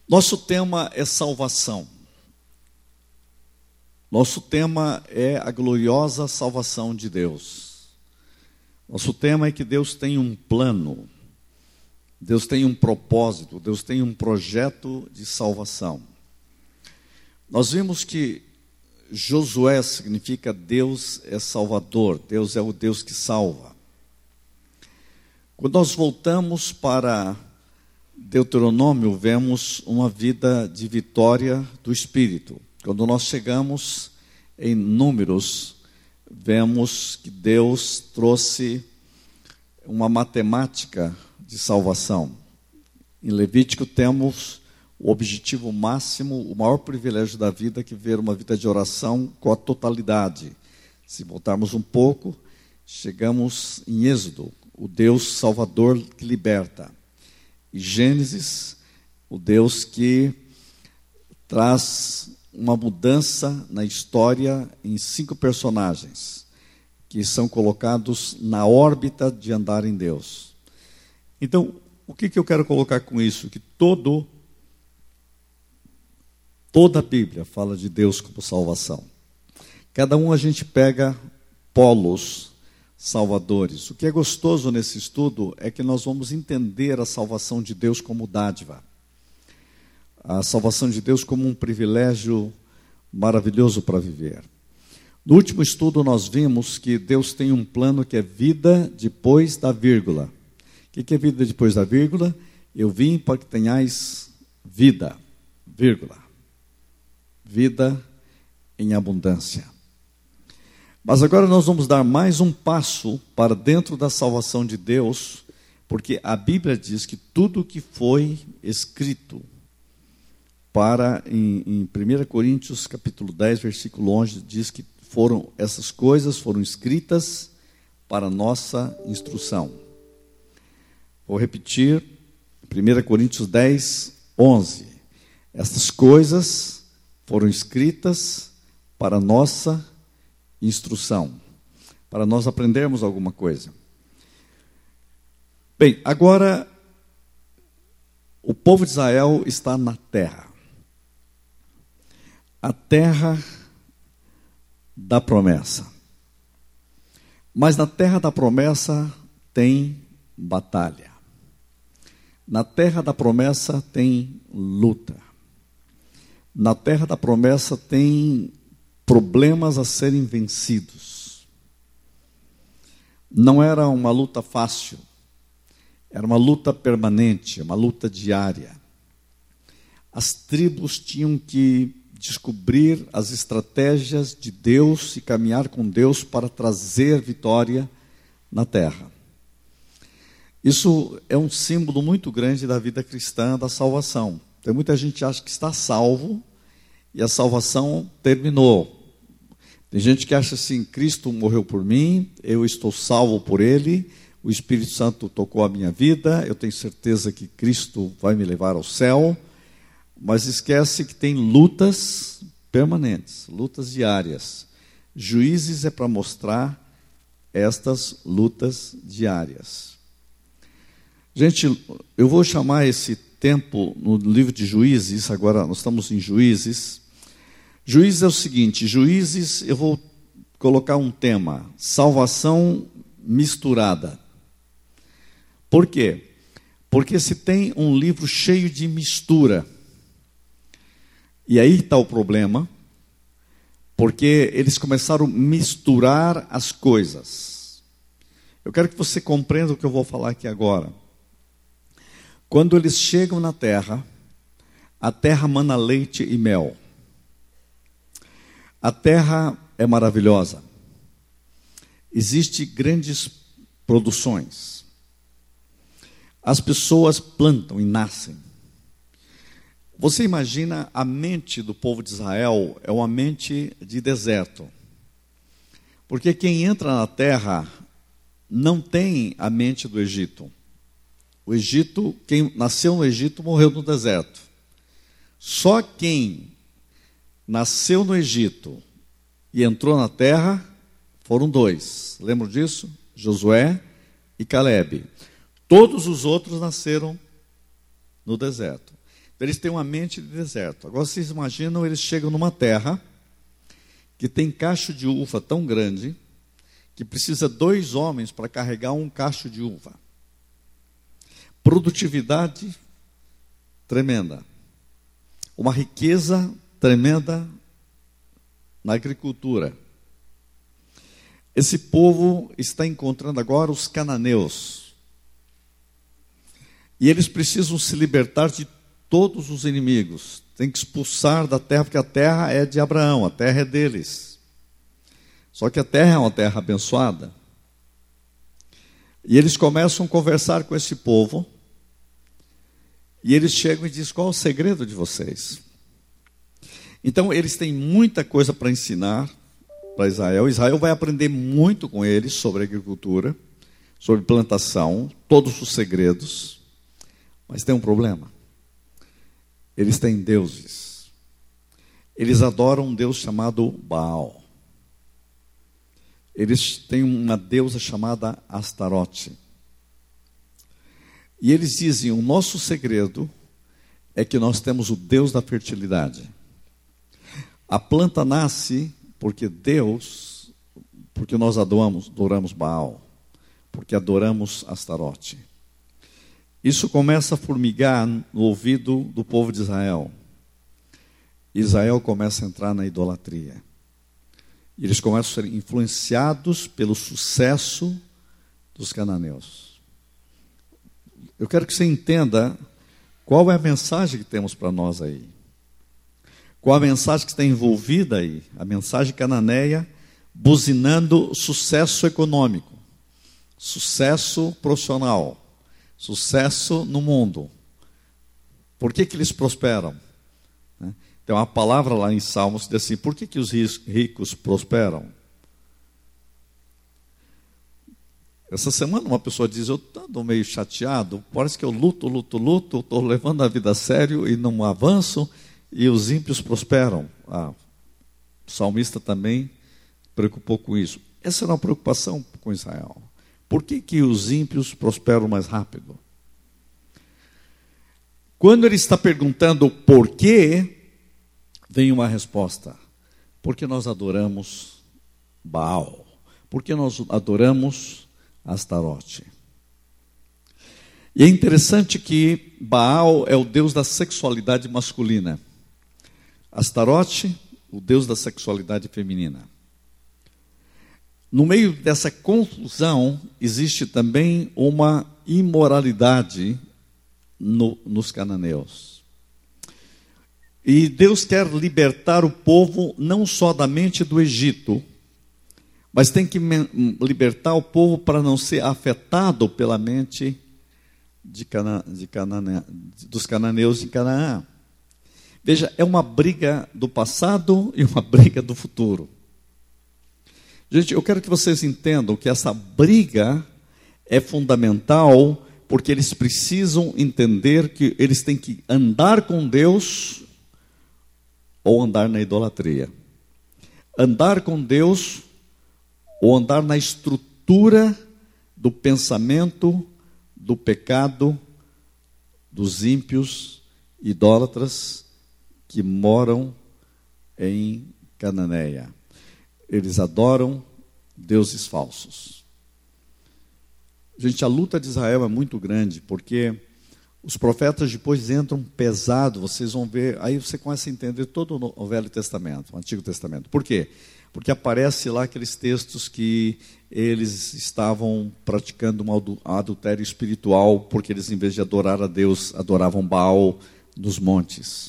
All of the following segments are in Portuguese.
Nosso tema é salvação. Nosso tema é a gloriosa salvação de Deus. Nosso tema é que Deus tem um plano, Deus tem um propósito, Deus tem um projeto de salvação. Nós vimos que Josué significa Deus é salvador, Deus é o Deus que salva. Quando nós voltamos para Deuteronômio, vemos uma vida de vitória do Espírito. Quando nós chegamos em Números, vemos que Deus trouxe uma matemática de salvação. Em Levítico temos o objetivo máximo, o maior privilégio da vida, que é ver uma vida de oração com a totalidade. Se voltarmos um pouco, chegamos em Êxodo, o Deus Salvador que liberta. E Gênesis, o Deus que traz uma mudança na história em 5 personagens, que são colocados na órbita de andar em Deus. Então, o que eu quero colocar com isso? Que toda a Bíblia fala de Deus como salvação. Cada um a gente pega polos salvadores. O que é gostoso nesse estudo é que nós vamos entender a salvação de Deus como dádiva. A salvação de Deus como um privilégio maravilhoso para viver. No último estudo nós vimos que Deus tem um plano que é vida depois da vírgula. O que é vida depois da vírgula? Eu vim para que tenhais vida, vírgula. Vida em abundância. Mas agora nós vamos dar mais um passo para dentro da salvação de Deus, porque a Bíblia diz que tudo que foi escrito em 1 Coríntios capítulo 10, versículo 11, diz que essas coisas foram escritas para nossa instrução. Vou repetir, 1 Coríntios 10, 11. Essas coisas foram escritas para nossa instrução, para nós aprendermos alguma coisa. Bem, agora, o povo de Israel está na terra. A terra da promessa. Mas na terra da promessa tem batalha. Na terra da promessa tem luta. Na terra da promessa tem problemas a serem vencidos. Não era uma luta fácil. Era uma luta permanente, uma luta diária. As tribos tinham que descobrir as estratégias de Deus e caminhar com Deus para trazer vitória na terra. Isso é um símbolo muito grande da vida cristã, da salvação. Tem muita gente que acha que está salvo e a salvação terminou. Tem gente que acha assim, Cristo morreu por mim, eu estou salvo por Ele, o Espírito Santo tocou a minha vida, eu tenho certeza que Cristo vai me levar ao céu, mas esquece que tem lutas permanentes, lutas diárias. Juízes é para mostrar estas lutas diárias. Gente, eu vou chamar esse tempo no livro de Juízes, agora nós estamos em Juízes. Juízes é o seguinte, Juízes, eu vou colocar um tema, salvação misturada. Por quê? Porque se tem um livro cheio de mistura, e aí está o problema, porque eles começaram a misturar as coisas. Eu quero que você compreenda o que eu vou falar aqui agora. Quando eles chegam na terra, a terra mana leite e mel. A terra é maravilhosa. Existem grandes produções. As pessoas plantam e nascem. Você imagina a mente do povo de Israel é uma mente de deserto. Porque quem entra na terra não tem a mente do Egito. O Egito, quem nasceu no Egito morreu no deserto. Só quem nasceu no Egito e entrou na terra foram 2. Lembram disso? Josué e Calebe. Todos os outros nasceram no deserto. Eles têm uma mente de deserto. Agora vocês imaginam, eles chegam numa terra que tem cacho de uva tão grande que precisa 2 homens para carregar um cacho de uva. Produtividade tremenda. Uma riqueza tremenda na agricultura. Esse povo está encontrando agora os cananeus. E eles precisam se libertar de todos os inimigos. Tem que expulsar da terra, porque a terra é de Abraão, a terra é deles. Só que a terra é uma terra abençoada. E eles começam a conversar com esse povo. E eles chegam e dizem: qual é o segredo de vocês? Então eles têm muita coisa para ensinar para Israel. Israel vai aprender muito com eles sobre agricultura, sobre plantação, todos os segredos. Mas tem um problema. Eles têm deuses. Eles adoram um deus chamado Baal. Eles têm uma deusa chamada Astarote. E eles dizem: o nosso segredo é que nós temos o Deus da fertilidade. A planta nasce porque nós adoramos Baal, porque adoramos Astarote. Isso começa a formigar no ouvido do povo de Israel. Israel começa a entrar na idolatria. E eles começam a ser influenciados pelo sucesso dos cananeus. Eu quero que você entenda qual é a mensagem que temos para nós aí. Qual a mensagem que está envolvida aí? A mensagem cananeia buzinando sucesso econômico, sucesso profissional, sucesso no mundo. Por que eles prosperam? Tem uma palavra lá em Salmos que diz assim: por que os ricos prosperam? Essa semana uma pessoa diz: eu estou meio chateado, parece que eu luto, estou levando a vida a sério e não avanço, e os ímpios prosperam. O salmista também preocupou com isso. Essa era uma preocupação com Israel. Por que os ímpios prosperam mais rápido? Quando ele está perguntando por quê, vem uma resposta: porque nós adoramos Baal, porque nós adoramos Astarote. E é interessante que Baal é o deus da sexualidade masculina, Astarote, o deus da sexualidade feminina. No meio dessa confusão, existe também uma imoralidade nos cananeus. E Deus quer libertar o povo não só da mente do Egito, mas tem que libertar o povo para não ser afetado pela mente dos cananeus em Canaã. Veja, é uma briga do passado e uma briga do futuro. Gente, eu quero que vocês entendam que essa briga é fundamental, porque eles precisam entender que eles têm que andar com Deus ou andar na idolatria. Andar com Deus ou andar na estrutura do pensamento, do pecado, dos ímpios, idólatras que moram em Cananeia. Eles adoram deuses falsos. Gente, a luta de Israel é muito grande, porque os profetas depois entram pesado, vocês vão ver, aí você começa a entender todo o Velho Testamento, o Antigo Testamento. Por quê? Porque aparece lá aqueles textos que eles estavam praticando um adultério espiritual, porque eles, em vez de adorar a Deus, adoravam Baal nos montes.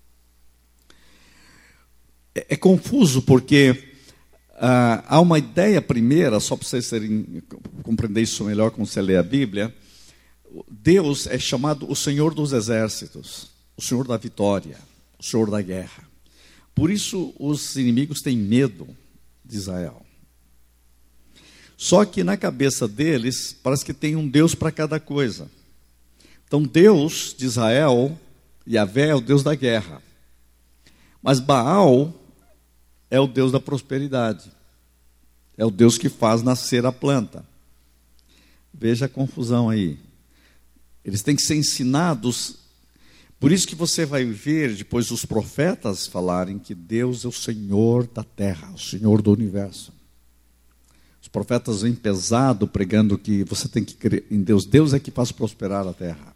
É confuso, porque há uma ideia primeira, só para vocês compreender isso melhor quando você lê a Bíblia. Deus é chamado o Senhor dos Exércitos, o Senhor da vitória, o Senhor da guerra. Por isso os inimigos têm medo de Israel. Só que na cabeça deles, parece que tem um Deus para cada coisa. Então Deus de Israel, Yahvé, é o Deus da guerra. Mas Baal é o Deus da prosperidade. É o Deus que faz nascer a planta. Veja a confusão aí. Eles têm que ser ensinados, Por isso que você vai ver depois os profetas falarem que Deus é o Senhor da terra, o Senhor do universo. Os profetas vêm pesado pregando que você tem que crer em Deus. Deus é que faz prosperar a terra.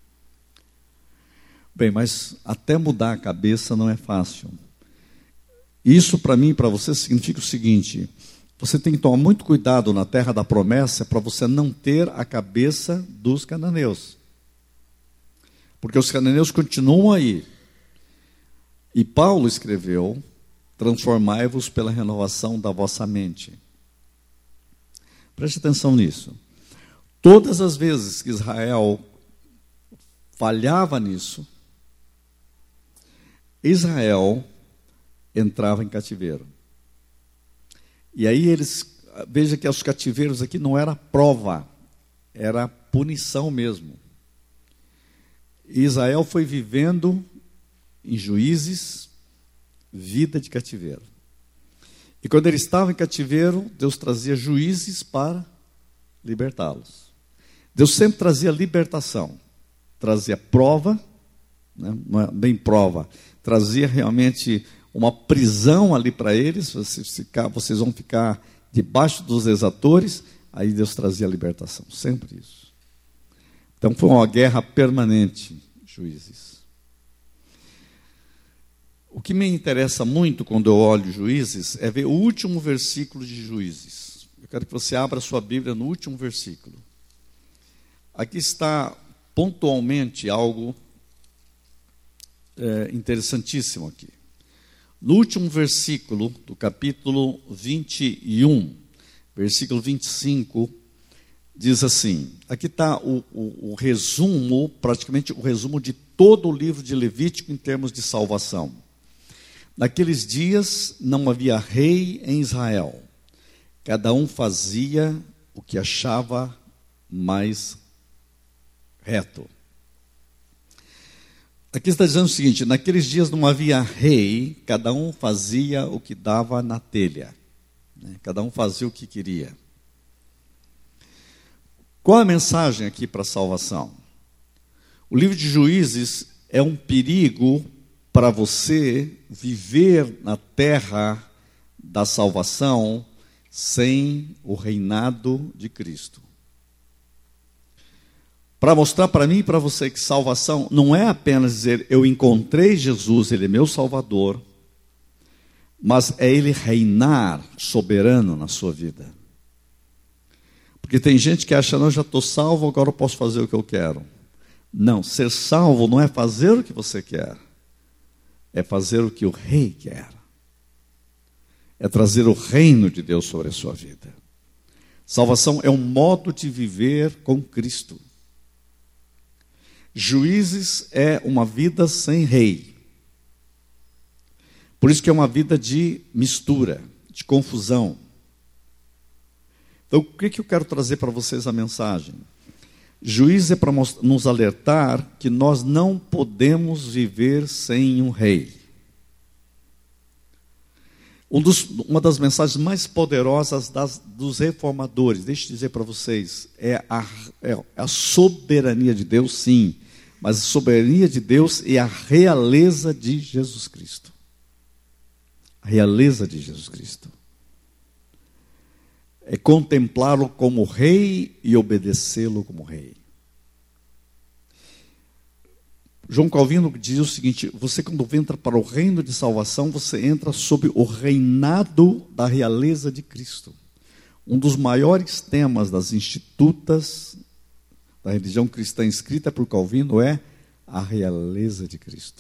Bem, mas até mudar a cabeça não é fácil. Isso para mim e para você significa o seguinte: você tem que tomar muito cuidado na terra da promessa para você não ter a cabeça dos cananeus. Porque os cananeus continuam aí. E Paulo escreveu: transformai-vos pela renovação da vossa mente. Preste atenção nisso. Todas as vezes que Israel falhava nisso, Israel entrava em cativeiro. E aí veja que os cativeiros aqui não era prova, era punição mesmo. Israel foi vivendo em Juízes, vida de cativeiro. E quando ele estava em cativeiro, Deus trazia juízes para libertá-los. Deus sempre trazia libertação, trazia prova, né? Não é bem prova, trazia realmente uma prisão ali para eles. Vocês vão ficar debaixo dos exatores. Aí Deus trazia libertação, sempre isso. Então foi uma guerra permanente, Juízes. O que me interessa muito quando eu olho Juízes é ver o último versículo de Juízes. Eu quero que você abra sua Bíblia no último versículo. Aqui está pontualmente algo interessantíssimo aqui. No último versículo do capítulo 21, versículo 25, diz assim, aqui está o resumo, praticamente o resumo de todo o livro de Levítico em termos de salvação. Naqueles dias não havia rei em Israel, cada um fazia o que achava mais reto. Aqui está dizendo o seguinte: naqueles dias não havia rei, cada um fazia o que dava na telha, né? Cada um fazia o que queria. Qual a mensagem aqui para a salvação? O livro de Juízes é um perigo para você viver na terra da salvação sem o reinado de Cristo. Para mostrar para mim e para você que salvação não é apenas dizer eu encontrei Jesus, Ele é meu Salvador, mas é Ele reinar soberano na sua vida. Porque tem gente que acha, não, eu já estou salvo, agora eu posso fazer o que eu quero. Não, ser salvo não é fazer o que você quer, é fazer o que o rei quer. É trazer o reino de Deus sobre a sua vida. Salvação é um modo de viver com Cristo. Juízes é uma vida sem rei. Por isso que é uma vida de mistura, de confusão. Então, o que eu quero trazer para vocês a mensagem? Juízes é para nos alertar que nós não podemos viver sem um rei. Uma das mensagens mais poderosas dos reformadores, deixa eu dizer para vocês, é a soberania de Deus, sim, mas a soberania de Deus é a realeza de Jesus Cristo. A realeza de Jesus Cristo. É contemplá-lo como rei e obedecê-lo como rei. João Calvino diz o seguinte: você quando entra para o reino de salvação, você entra sob o reinado da realeza de Cristo. Um dos maiores temas das institutas da religião cristã escrita por Calvino é a realeza de Cristo.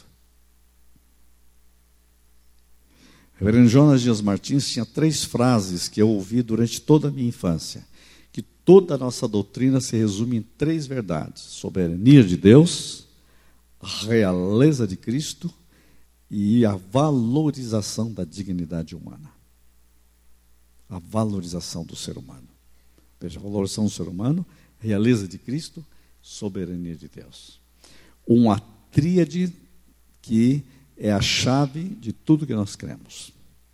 Reverendo Jonas Dias Martins tinha 3 frases que eu ouvi durante toda a minha infância, que toda a nossa doutrina se resume em 3 verdades: soberania de Deus, realeza de Cristo e a valorização da dignidade humana. A valorização do ser humano. Veja, a valorização do ser humano, realeza de Cristo, soberania de Deus. Uma tríade que é a chave de tudo que nós cremos.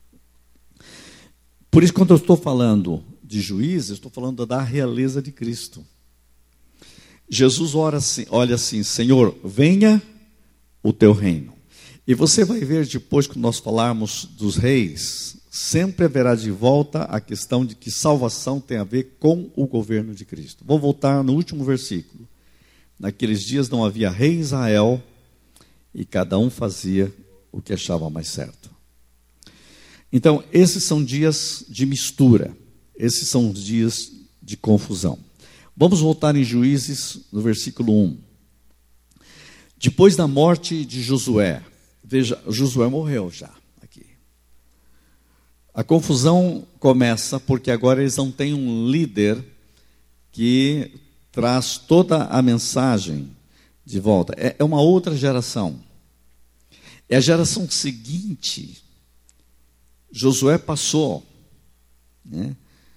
Por isso, quando eu estou falando de Juízes, estou falando da realeza de Cristo. Jesus olha assim: Senhor, venha o teu reino. E você vai ver depois que nós falarmos dos reis, sempre haverá de volta a questão de que salvação tem a ver com o governo de Cristo. Vou voltar no último versículo. Naqueles dias não havia rei em Israel, e cada um fazia o que achava mais certo. Então, esses são dias de mistura. Esses são os dias de confusão. Vamos voltar em Juízes, no versículo 1. Depois da morte de Josué, veja, Josué morreu já aqui. A confusão começa porque agora eles não têm um líder que traz toda a mensagem de volta. É uma outra geração. É a geração seguinte. Josué passou, né?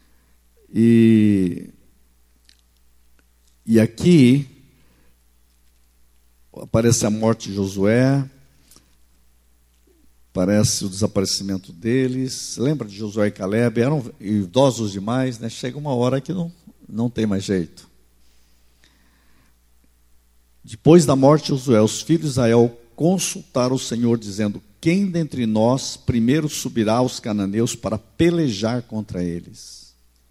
E aqui aparece a morte de Josué, aparece o desaparecimento deles. Lembra de Josué e Caleb? Eram idosos demais, né? Chega uma hora que não tem mais jeito. Depois da morte de Josué, os filhos de Israel consultaram o Senhor, dizendo: quem dentre nós primeiro subirá aos cananeus para pelejar contra eles?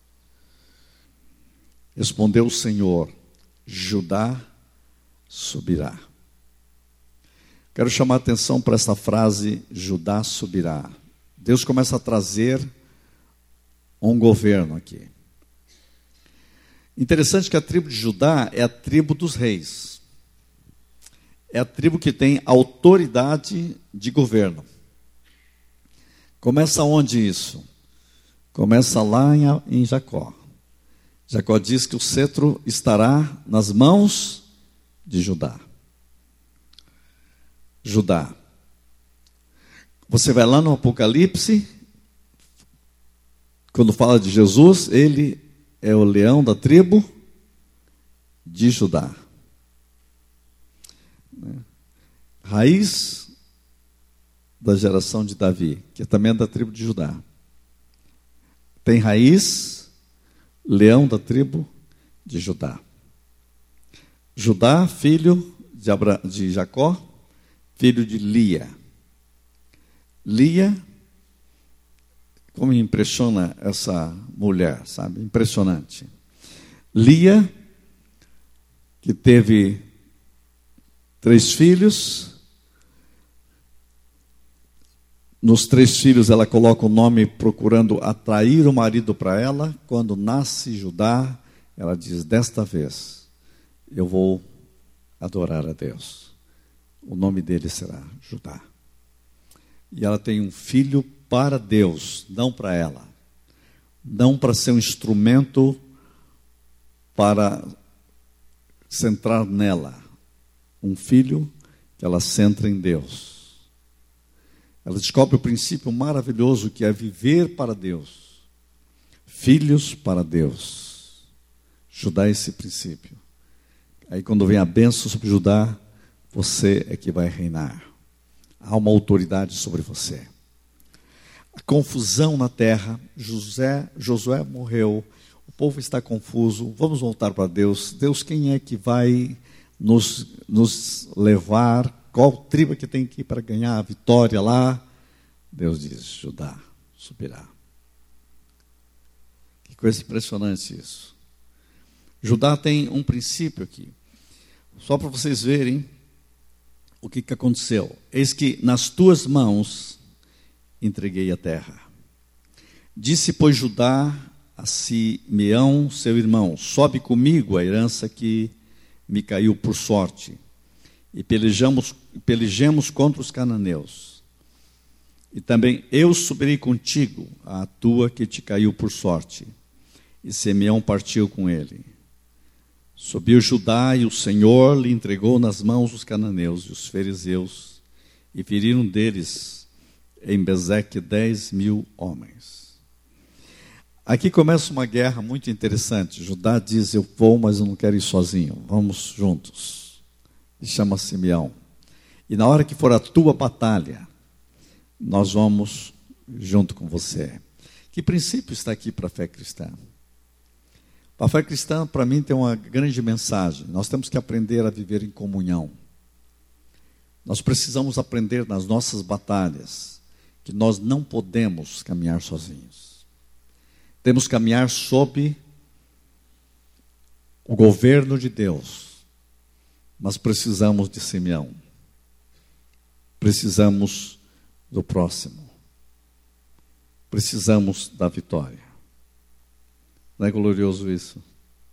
Respondeu o Senhor: Judá subirá. Quero chamar a atenção para essa frase, Judá subirá. Deus começa a trazer um governo aqui. Interessante que a tribo de Judá é a tribo dos reis. É a tribo que tem autoridade de governo. Começa onde isso? Começa lá em Jacó. Jacó diz que o cetro estará nas mãos de Judá. Judá. Você vai lá no Apocalipse, quando fala de Jesus, ele é o leão da tribo de Judá. Raiz da geração de Davi, que também é da tribo de Judá. Tem raiz, leão da tribo de Judá. Judá, filho de Jacó, filho de Lia. Lia, como me impressiona essa mulher, sabe? Impressionante. Lia, que teve 3 filhos. Nos 3 filhos ela coloca o nome procurando atrair o marido para ela. Quando nasce Judá, ela diz: desta vez eu vou adorar a Deus. O nome dele será Judá. E ela tem um filho para Deus, não para ela. Não para ser um instrumento para centrar nela. Um filho que ela centra em Deus. Ela descobre o princípio maravilhoso que é viver para Deus. Filhos para Deus. Judá é esse princípio. Aí quando vem a bênção sobre Judá, você é que vai reinar. Há uma autoridade sobre você. A confusão na terra, Josué morreu, o povo está confuso, vamos voltar para Deus. Deus, quem é que vai nos levar? Qual tribo que tem que ir para ganhar a vitória lá? Deus diz: Judá subirá. Que coisa impressionante isso. Judá tem um princípio aqui. Só para vocês verem o que aconteceu. Eis que nas tuas mãos entreguei a terra. Disse, pois, Judá a Simeão, seu irmão: sobe comigo a herança que me caiu por sorte, e pelejemos contra os cananeus. E também eu subirei contigo a tua que te caiu por sorte. E Simeão partiu com ele. Subiu Judá, e o Senhor lhe entregou nas mãos os cananeus e os fariseus, e feriram deles em Bezeque 10.000 homens. Aqui começa uma guerra muito interessante. Judá diz: eu vou, mas eu não quero ir sozinho, vamos juntos. E chama Simeão. E na hora que for a tua batalha, nós vamos junto com você. Que princípio está aqui para a fé cristã? A fé cristã, para mim, tem uma grande mensagem. Nós temos que aprender a viver em comunhão. Nós precisamos aprender nas nossas batalhas que nós não podemos caminhar sozinhos. Temos que caminhar sob o governo de Deus, mas precisamos de Simeão. Precisamos do próximo. Precisamos da vitória. Não é glorioso isso?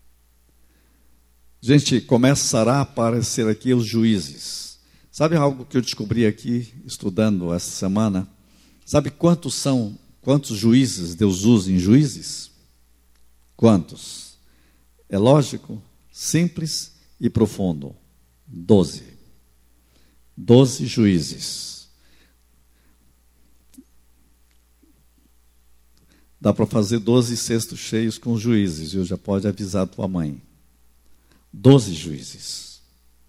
Gente, começará a aparecer aqui os juízes. Sabe algo que eu descobri aqui, estudando essa semana? Sabe quantos juízes Deus usa em juízes? Quantos? É lógico, simples e profundo. 12. 12 juízes. Dá para fazer 12 cestos cheios com os juízes, viu? Já pode avisar a tua mãe. 12 juízes.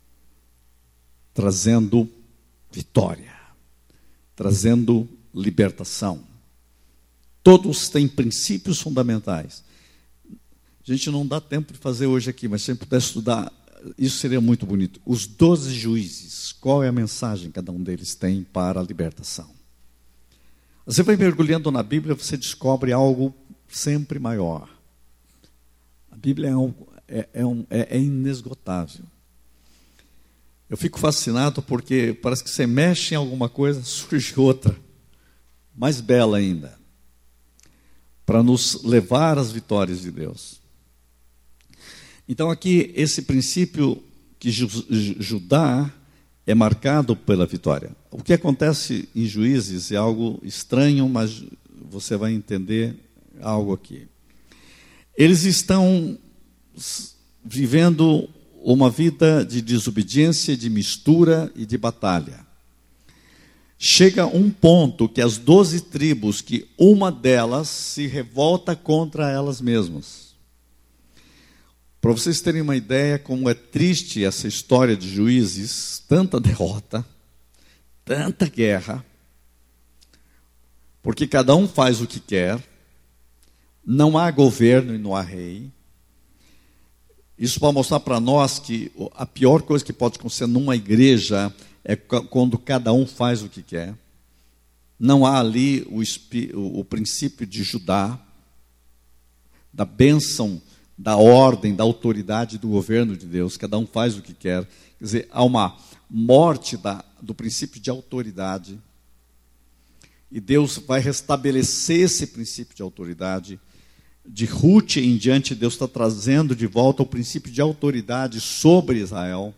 Trazendo vitória. Trazendo libertação. Todos têm princípios fundamentais. A gente não dá tempo de fazer hoje aqui, mas se a gente pudesse estudar, isso seria muito bonito. Os 12 juízes, qual é a mensagem que cada um deles tem para a libertação? Você vai mergulhando na Bíblia, você descobre algo sempre maior. A Bíblia é inesgotável. Eu fico fascinado porque parece que você mexe em alguma coisa, surge outra, mais bela ainda, para nos levar às vitórias de Deus. Então aqui, esse princípio que Judá é marcado pela vitória. O que acontece em Juízes é algo estranho, mas você vai entender algo aqui. Eles estão vivendo uma vida de desobediência, de mistura e de batalha. Chega um ponto que as 12 tribos, que uma delas se revolta contra elas mesmas. Para vocês terem uma ideia como é triste essa história de Juízes, tanta derrota, tanta guerra, porque cada um faz o que quer, não há governo e não há rei. Isso para mostrar para nós que a pior coisa que pode acontecer numa igreja é quando cada um faz o que quer. Não há ali o princípio de Judá, da bênção, da ordem, da autoridade do governo de Deus. Cada um faz o que quer. Quer dizer, há uma morte do princípio de autoridade. E Deus vai restabelecer esse princípio de autoridade. De Ruth em diante, Deus está trazendo de volta o princípio de autoridade sobre Israel.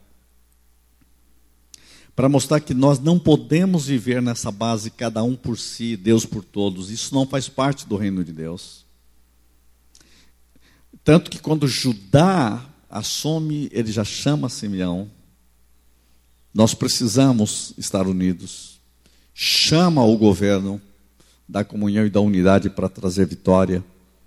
Para mostrar que nós não podemos viver nessa base, cada um por si, Deus por todos. Isso não faz parte do reino de Deus. Tanto que quando Judá assume, ele já chama Simeão. Nós precisamos estar unidos. Chama o governo da comunhão e da unidade para trazer vitória.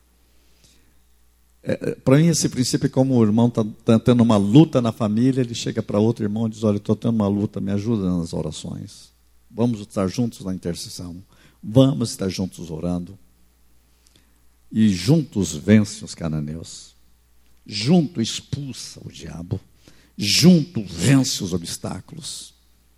Para mim esse princípio é como o irmão está tendo uma luta na família, ele chega para outro irmão e diz, olha, estou tendo uma luta, me ajuda nas orações. Vamos estar juntos na intercessão. Vamos estar juntos orando. E juntos vence os cananeus. Junto expulsa o diabo. Junto vence os obstáculos.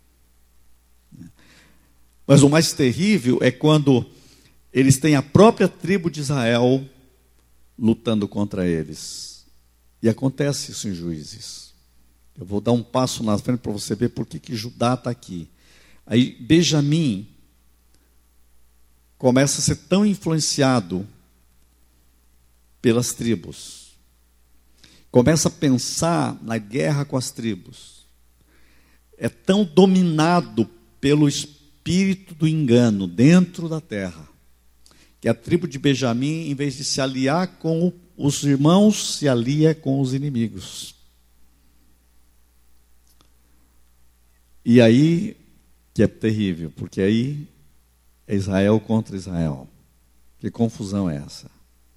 Mas o mais terrível é quando eles têm a própria tribo de Israel lutando contra eles. E acontece isso em Juízes. Eu vou dar um passo na frente para você ver por que Judá está aqui. Aí Benjamim começa a ser tão influenciado pelas tribos. Começa a pensar na guerra com as tribos. É tão dominado pelo espírito do engano dentro da terra, que a tribo de Benjamim, em vez de se aliar com os irmãos, se alia com os inimigos. E aí, que é terrível, porque aí é Israel contra Israel. Que confusão é essa?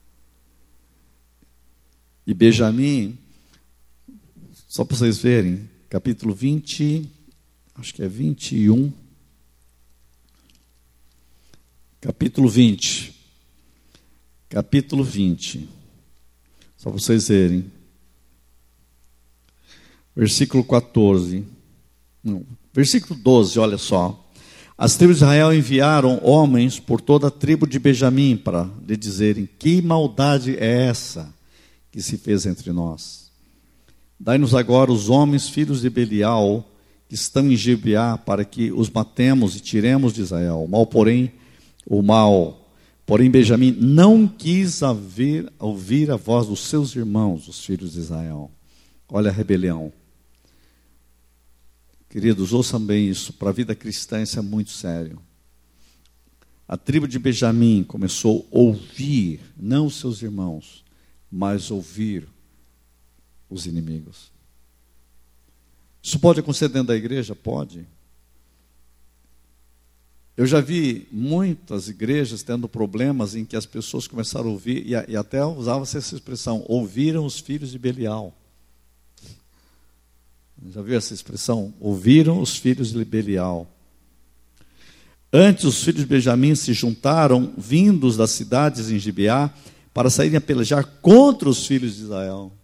E Benjamim, só para vocês verem, capítulo 20, acho que é 21, capítulo 20, só para vocês verem, versículo 14, não, Versículo 12, olha só. As tribos de Israel enviaram homens por toda a tribo de Benjamim para lhe dizerem: que maldade é essa que se fez entre nós? Dai-nos agora os homens, filhos de Belial, que estão em Gibeá, para que os matemos e tiremos de Israel. Porém Benjamim não quis ouvir a voz dos seus irmãos, os filhos de Israel. Olha a rebelião. Queridos, ouçam bem isso, para a vida cristã isso é muito sério. A tribo de Benjamim começou a ouvir, não os seus irmãos, mas ouvir os inimigos. Isso pode acontecer dentro da igreja? Pode. Eu já vi muitas igrejas tendo problemas em que as pessoas começaram a ouvir, e até usava-se essa expressão: ouviram os filhos de Belial. Já viu essa expressão? Ouviram os filhos de Belial. Antes, os filhos de Benjamim se juntaram, vindos das cidades em Gibeá, para saírem a pelejar contra os filhos de Israel.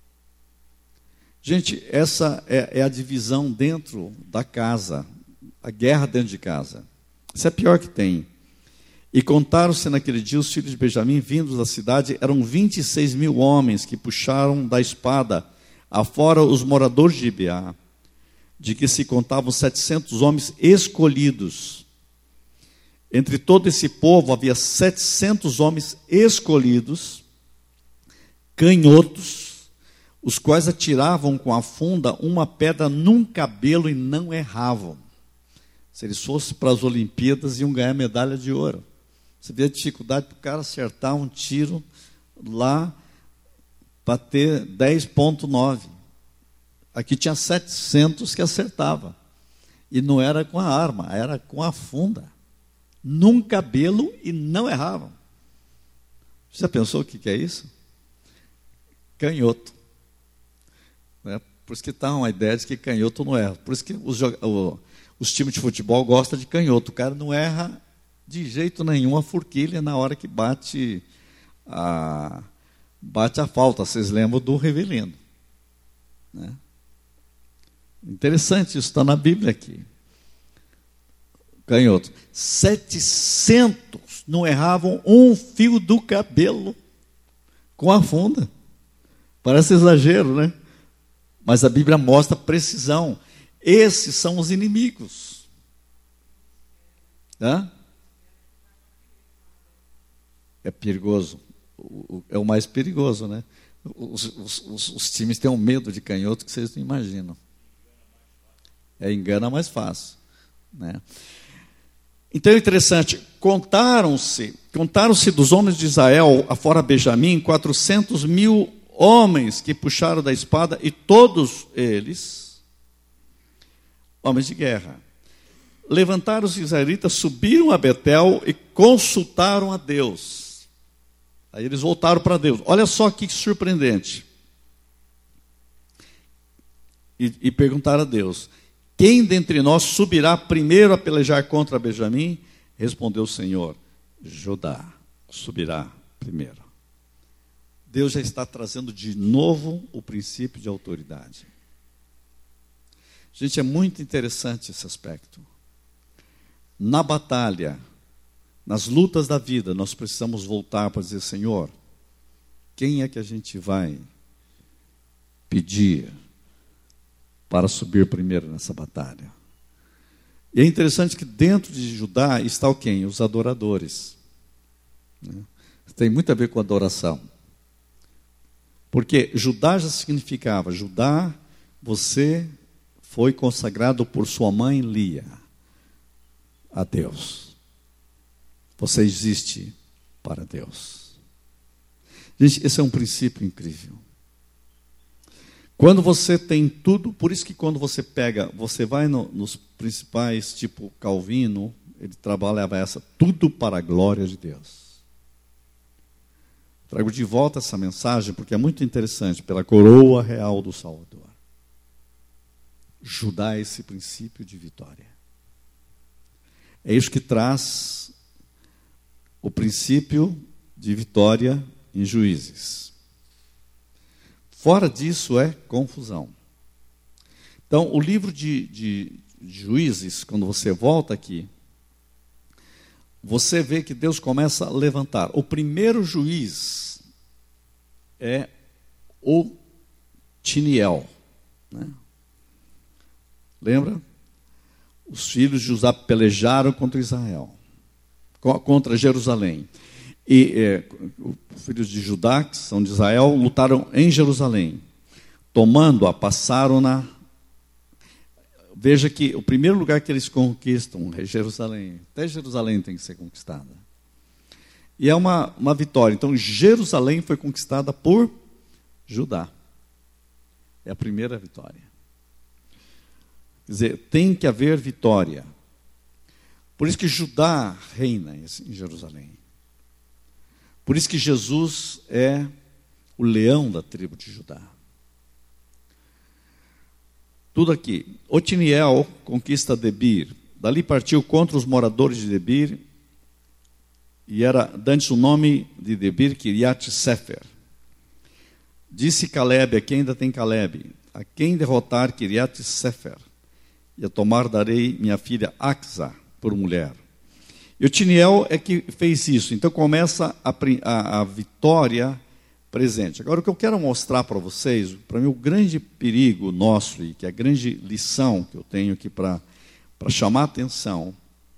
Gente, essa é a divisão dentro da casa, a guerra dentro de casa. Isso é a pior que tem. E contaram-se naquele dia os filhos de Benjamim, vindos da cidade, eram 26 mil homens que puxaram da espada, afora os moradores de Gibeá, de que se contavam 700 homens escolhidos. Entre todo esse povo havia 700 homens escolhidos, canhotos, os quais atiravam com a funda uma pedra num cabelo e não erravam. Se eles fossem para as Olimpíadas, iam ganhar medalha de ouro. Você vê a dificuldade para o cara acertar um tiro lá para ter 10,9. Aqui tinha 700 que acertava. E não era com a arma, era com a funda. Num cabelo e não erravam. Você já pensou o que é isso? Canhoto. Por isso que está uma ideia de que canhoto não erra. Por isso que os times de futebol gostam de canhoto. O cara não erra de jeito nenhum a forquilha na hora que bate a falta. Vocês lembram do Rivelino, né? Interessante, isso está na Bíblia aqui. Canhoto. 700 não erravam um fio do cabelo com a funda. Parece exagero, né? Mas a Bíblia mostra precisão. Esses são os inimigos. É perigoso. É o mais perigoso, né? Os times têm um medo de canhoto que vocês não imaginam. Engana mais fácil, né? Então é interessante. Contaram-se dos homens de Israel, afora Benjamim, 400 mil homens que puxaram da espada, e todos eles, homens de guerra. Levantaram os israelitas, subiram a Betel e consultaram a Deus. Aí eles voltaram para Deus. Olha só que surpreendente. E perguntaram a Deus: quem dentre nós subirá primeiro a pelejar contra Benjamim? Respondeu o Senhor: Judá subirá primeiro. Deus já está trazendo de novo o princípio de autoridade. Gente, é muito interessante esse aspecto. Na batalha, nas lutas da vida, nós precisamos voltar para dizer: Senhor, quem é que a gente vai pedir para subir primeiro nessa batalha? E é interessante que dentro de Judá está o quem? Os adoradores, né? Tem muito a ver com adoração. Porque Judá já significava: Judá, você foi consagrado por sua mãe Lia a Deus. Você existe para Deus. Gente, esse é um princípio incrível. Quando você tem tudo, por isso que quando você vai nos principais, tipo Calvino, ele trabalhava tudo para a glória de Deus. Trago de volta essa mensagem porque é muito interessante, pela coroa real do Salvador. Judá é esse princípio de vitória. É isso que traz o princípio de vitória em Juízes. Fora disso é confusão. Então, o livro de Juízes, quando você volta aqui, você vê que Deus começa a levantar. O primeiro juiz é Otiniel, né? Lembra? Os filhos de Judá pelejaram contra Israel, contra Jerusalém. E os filhos de Judá, que são de Israel, lutaram em Jerusalém. Tomando-a, passaram-na. Veja que o primeiro lugar que eles conquistam é Jerusalém. Até Jerusalém tem que ser conquistada. E é uma vitória. Então, Jerusalém foi conquistada por Judá. É a primeira vitória. Quer dizer, tem que haver vitória. Por isso que Judá reina em Jerusalém. Por isso que Jesus é o leão da tribo de Judá. Tudo aqui. Otiniel conquista Debir. Dali partiu contra os moradores de Debir. E era dantes o nome de Debir, Kiriat Sefer. Disse Caleb, aqui ainda tem Caleb, a quem derrotar Kiriat Sefer, e a tomar darei minha filha Axa por mulher. E Otiniel é que fez isso. Então começa a vitória presente. Agora, o que eu quero mostrar para vocês, para mim, o grande perigo nosso, e que é a grande lição que eu tenho aqui para chamar a atenção,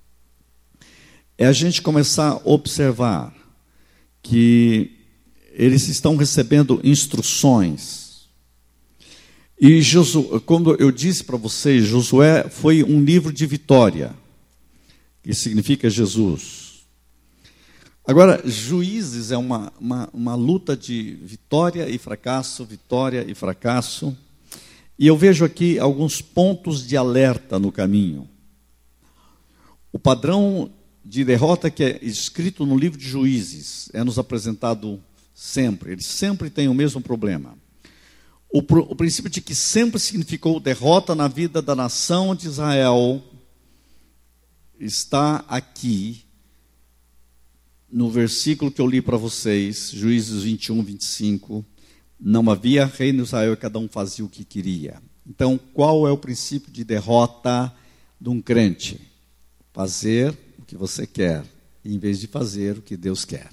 é a gente começar a observar que eles estão recebendo instruções. E Josué, como eu disse para vocês, Josué foi um livro de vitória, que significa Jesus. Agora, Juízes é uma luta de vitória e fracasso, vitória e fracasso. E eu vejo aqui alguns pontos de alerta no caminho. O padrão de derrota que é escrito no livro de Juízes é nos apresentado sempre. Ele sempre tem o mesmo problema. O princípio de que sempre significou derrota na vida da nação de Israel está aqui no versículo que eu li para vocês, Juízes 21, 25. Não havia rei no Israel e cada um fazia o que queria. Então, qual é o princípio de derrota de um crente? Fazer o que você quer, em vez de fazer o que Deus quer.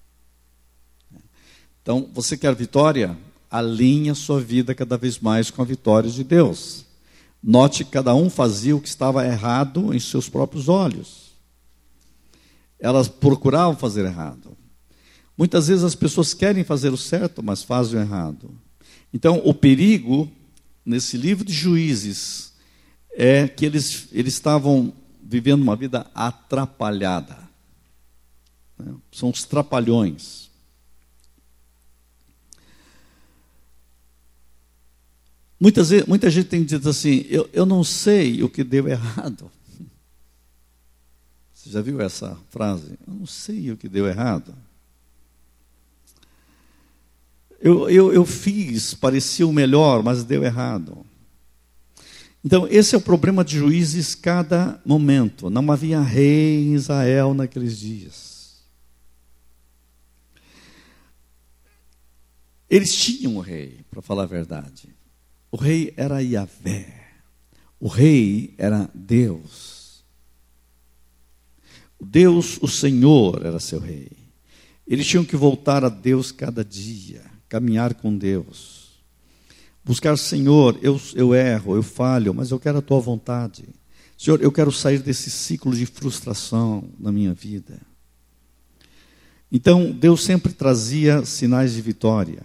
Então, você quer vitória? Alinhe a sua vida cada vez mais com a vitória de Deus. Note que cada um fazia o que estava errado em seus próprios olhos. Elas procuravam fazer errado. Muitas vezes as pessoas querem fazer o certo, mas fazem o errado. Então, o perigo nesse livro de Juízes é que eles estavam vivendo uma vida atrapalhada. São os trapalhões. Muita gente tem dito assim, eu não sei o que deu errado. Você já viu essa frase? Eu não sei o que deu errado. Eu fiz, parecia o melhor, mas deu errado. Então, esse é o problema de Juízes cada momento. Não havia rei em Israel naqueles dias. Eles tinham um rei, para falar a verdade. O rei era Yahvé. O rei era Deus. Deus, o Senhor, era seu rei. Eles tinham que voltar a Deus cada dia, caminhar com Deus. Buscar, Senhor, eu erro, eu falho, mas eu quero a tua vontade. Senhor, eu quero sair desse ciclo de frustração na minha vida. Então, Deus sempre trazia sinais de vitória.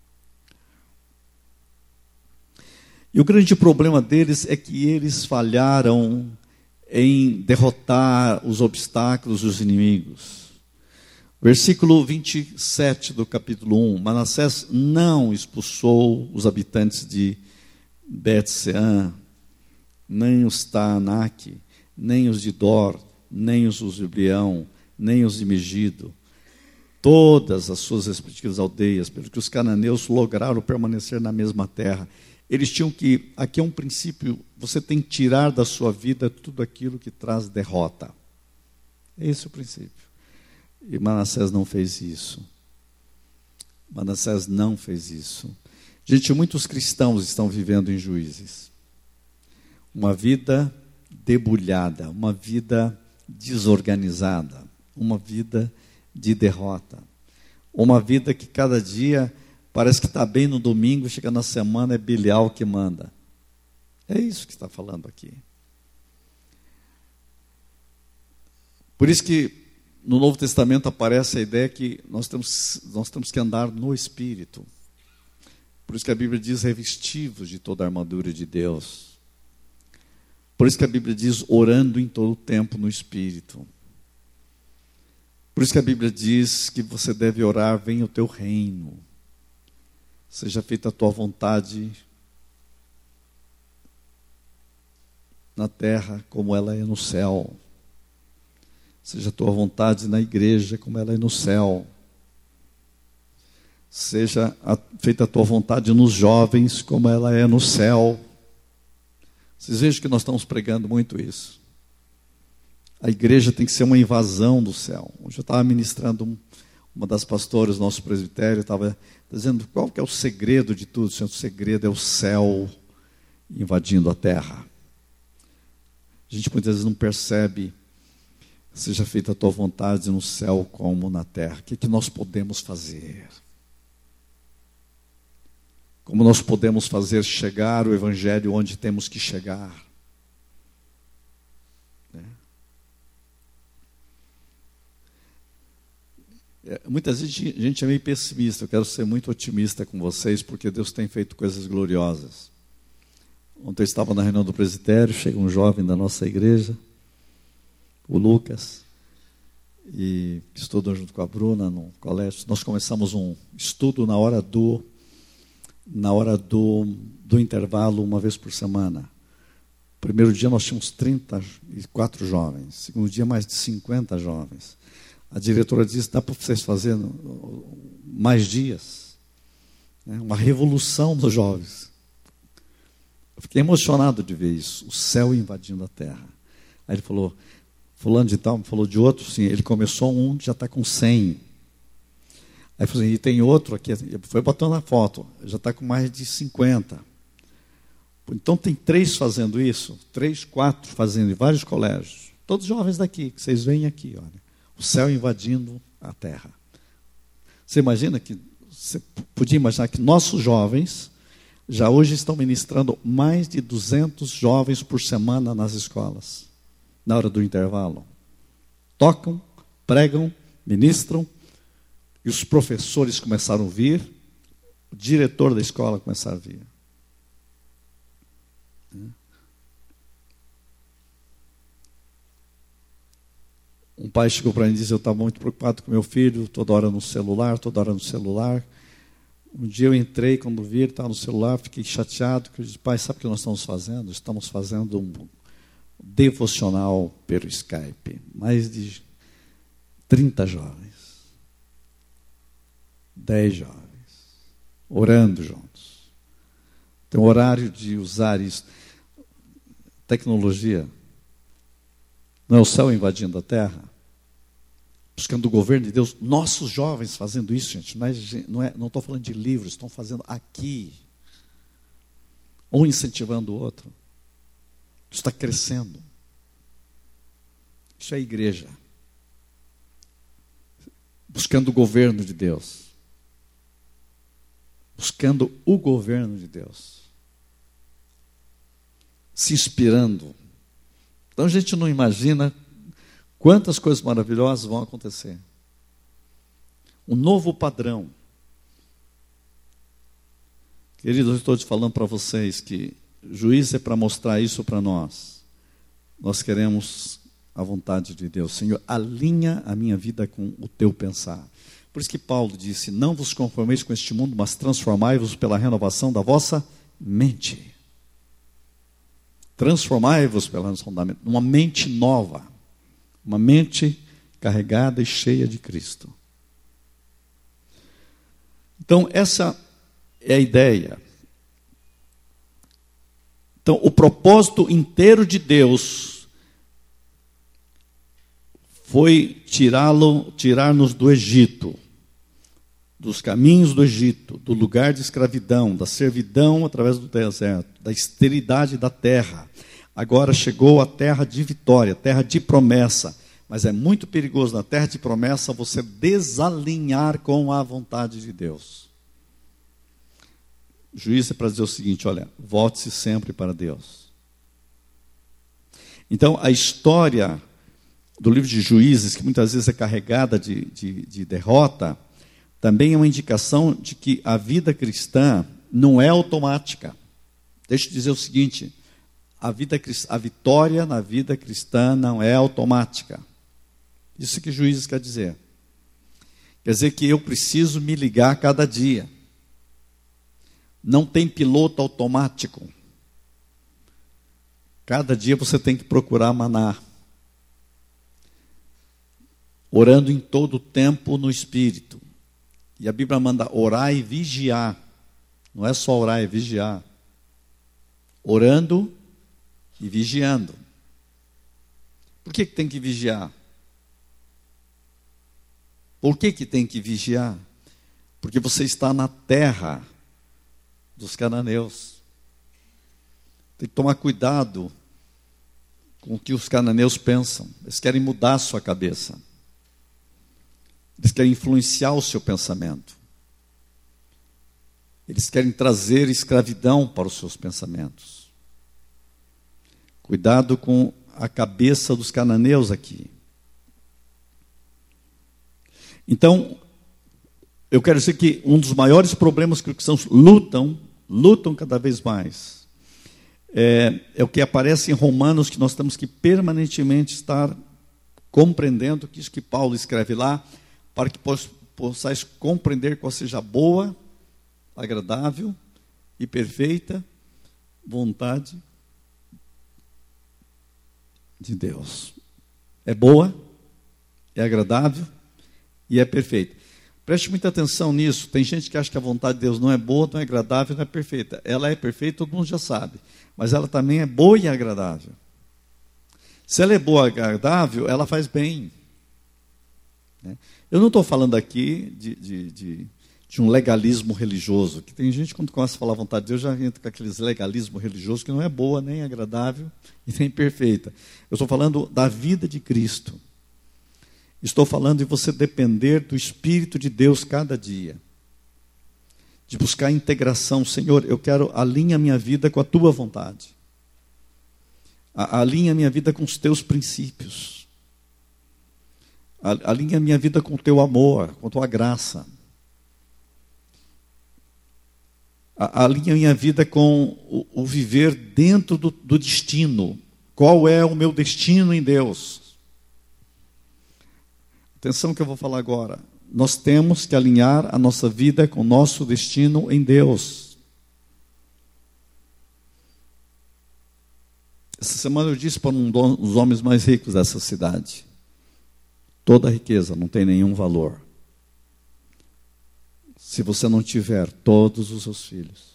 E o grande problema deles é que eles falharam em derrotar os obstáculos dos inimigos. Versículo 27 do capítulo 1. Manassés não expulsou os habitantes de Bet-Sean, nem os Taanaque, nem os de Dor, nem os de Gibeão, nem os de Megido, todas as suas respectivas aldeias, porque os cananeus lograram permanecer na mesma terra. Eles tinham que, aqui é um princípio, você tem que tirar da sua vida tudo aquilo que traz derrota. Esse é o princípio. E Manassés não fez isso. Manassés não fez isso. Gente, muitos cristãos estão vivendo em Juízes. Uma vida debulhada, uma vida desorganizada, uma vida de derrota, uma vida que cada dia parece que está bem no domingo, chega na semana é Belial que manda. É isso que está falando aqui. Por isso que no Novo Testamento aparece a ideia que nós temos que andar no Espírito. Por isso que a Bíblia diz revestivos de toda a armadura de Deus. Por isso que a Bíblia diz orando em todo o tempo no Espírito. Por isso que a Bíblia diz que você deve orar, venha o teu reino. Seja feita a tua vontade na terra como ela é no céu. Seja a tua vontade na igreja como ela é no céu. Seja feita a tua vontade nos jovens como ela é no céu. Vocês vejam que nós estamos pregando muito isso. A igreja tem que ser uma invasão do céu. Hoje eu estava ministrando uma das pastoras do nosso presbitério, estava dizendo qual que é o segredo de tudo. O segredo é o céu invadindo a terra. A gente muitas vezes não percebe. Seja feita a tua vontade no céu como na terra. O que nós podemos fazer? Como nós podemos fazer chegar o Evangelho onde temos que chegar? Muitas vezes a gente é meio pessimista. Eu quero ser muito otimista com vocês, porque Deus tem feito coisas gloriosas. Ontem eu estava na reunião do presbitério, chega um jovem da nossa igreja, o Lucas, e estudam junto com a Bruna no colégio. Nós começamos um estudo na hora do intervalo, uma vez por semana. Primeiro dia nós tínhamos 34 jovens, segundo dia mais de 50 jovens. A diretora disse, dá para vocês fazerem mais dias? Uma revolução dos jovens. Eu fiquei emocionado de ver isso, o céu invadindo a terra. Aí ele falou, fulano de tal, me falou de outro, sim, ele começou já está com 100. Aí falou assim, e tem outro aqui, foi botando a foto, já está com mais de 50. Então tem 3 fazendo isso, 3, 4 fazendo em vários colégios. Todos jovens daqui, que vocês veem aqui, olha. O céu invadindo a terra. Você podia imaginar que nossos jovens já hoje estão ministrando mais de 200 jovens por semana nas escolas, na hora do intervalo. Tocam, pregam, ministram, e os professores começaram a vir, o diretor da escola começaram a vir. Um pai chegou para mim e disse, eu estava muito preocupado com meu filho, toda hora no celular. Um dia eu entrei, quando vi ele estava no celular, fiquei chateado, porque eu disse, pai, sabe o que nós estamos fazendo? Estamos fazendo um devocional pelo Skype. Mais de 30 jovens, 10 jovens, orando juntos. Tem um horário de usar isso. Tecnologia. Não é o céu invadindo a terra? Buscando o governo de Deus. Nossos jovens fazendo isso, gente. Não estou falando de livros, estão fazendo aqui. Um incentivando o outro. Isso está crescendo. Isso é igreja. Buscando o governo de Deus. Buscando o governo de Deus. Se inspirando. Então a gente não imagina quantas coisas maravilhosas vão acontecer. Um novo padrão. Queridos, eu estou te falando para vocês que juiz é para mostrar isso para nós. Nós queremos a vontade de Deus. Senhor, alinha a minha vida com o teu pensar. Por isso que Paulo disse, não vos conformeis com este mundo, mas transformai-vos pela renovação da vossa mente. Transformai-vos pela renovação da mente. Uma mente nova. Uma mente carregada e cheia de Cristo. Então, essa é a ideia. Então, o propósito inteiro de Deus foi tirar-nos do Egito, dos caminhos do Egito, do lugar de escravidão, da servidão através do deserto, da esterilidade da terra, Agora chegou a terra de vitória, terra de promessa. Mas é muito perigoso na terra de promessa você desalinhar com a vontade de Deus. O juiz é para dizer o seguinte: olha, volte-se sempre para Deus. Então, a história do livro de Juízes, que muitas vezes é carregada de derrota, também é uma indicação de que a vida cristã não é automática. Deixa eu dizer o seguinte: a vitória na vida cristã não é automática. Isso que Juízes quer dizer. Quer dizer que eu preciso me ligar cada dia. Não tem piloto automático. Cada dia você tem que procurar maná. Orando em todo o tempo no Espírito. E a Bíblia manda orar e vigiar. Não é só orar, é vigiar. Orando e vigiando. Por que tem que vigiar? Por que tem que vigiar? Porque você está na terra dos cananeus. Tem que tomar cuidado com o que os cananeus pensam. Eles querem mudar a sua cabeça. Eles querem influenciar o seu pensamento. Eles querem trazer escravidão para os seus pensamentos. Cuidado com a cabeça dos cananeus aqui. Então, eu quero dizer que um dos maiores problemas que os cristãos lutam cada vez mais, é o que aparece em Romanos, que nós temos que permanentemente estar compreendendo que isso que Paulo escreve lá, para que possais compreender qual seja a boa, agradável e perfeita vontade de Deus. É boa, é agradável e é perfeita. Preste muita atenção nisso. Tem gente que acha que a vontade de Deus não é boa, não é agradável, não é perfeita. Ela é perfeita, todo mundo já sabe. Mas ela também é boa e agradável. Se ela é boa e agradável, ela faz bem. Eu não estou falando aqui de um legalismo religioso, que tem gente, quando começa a falar a vontade de Deus, já entra com aqueles legalismo religioso que não é boa, nem agradável e nem perfeita. Eu estou falando da vida de Cristo. Estou falando de você depender do Espírito de Deus cada dia. De buscar integração. Senhor, eu quero alinhar minha vida com a Tua vontade. Alinha minha vida com os Teus princípios. Alinha minha vida com o Teu amor, com a Tua graça. Alinha minha vida com o viver dentro do destino. Qual é o meu destino em Deus? Atenção que eu vou falar agora. Nós temos que alinhar a nossa vida com o nosso destino em Deus. Essa semana eu disse para um dos homens mais ricos dessa cidade: toda riqueza não tem nenhum valor se você não tiver todos os seus filhos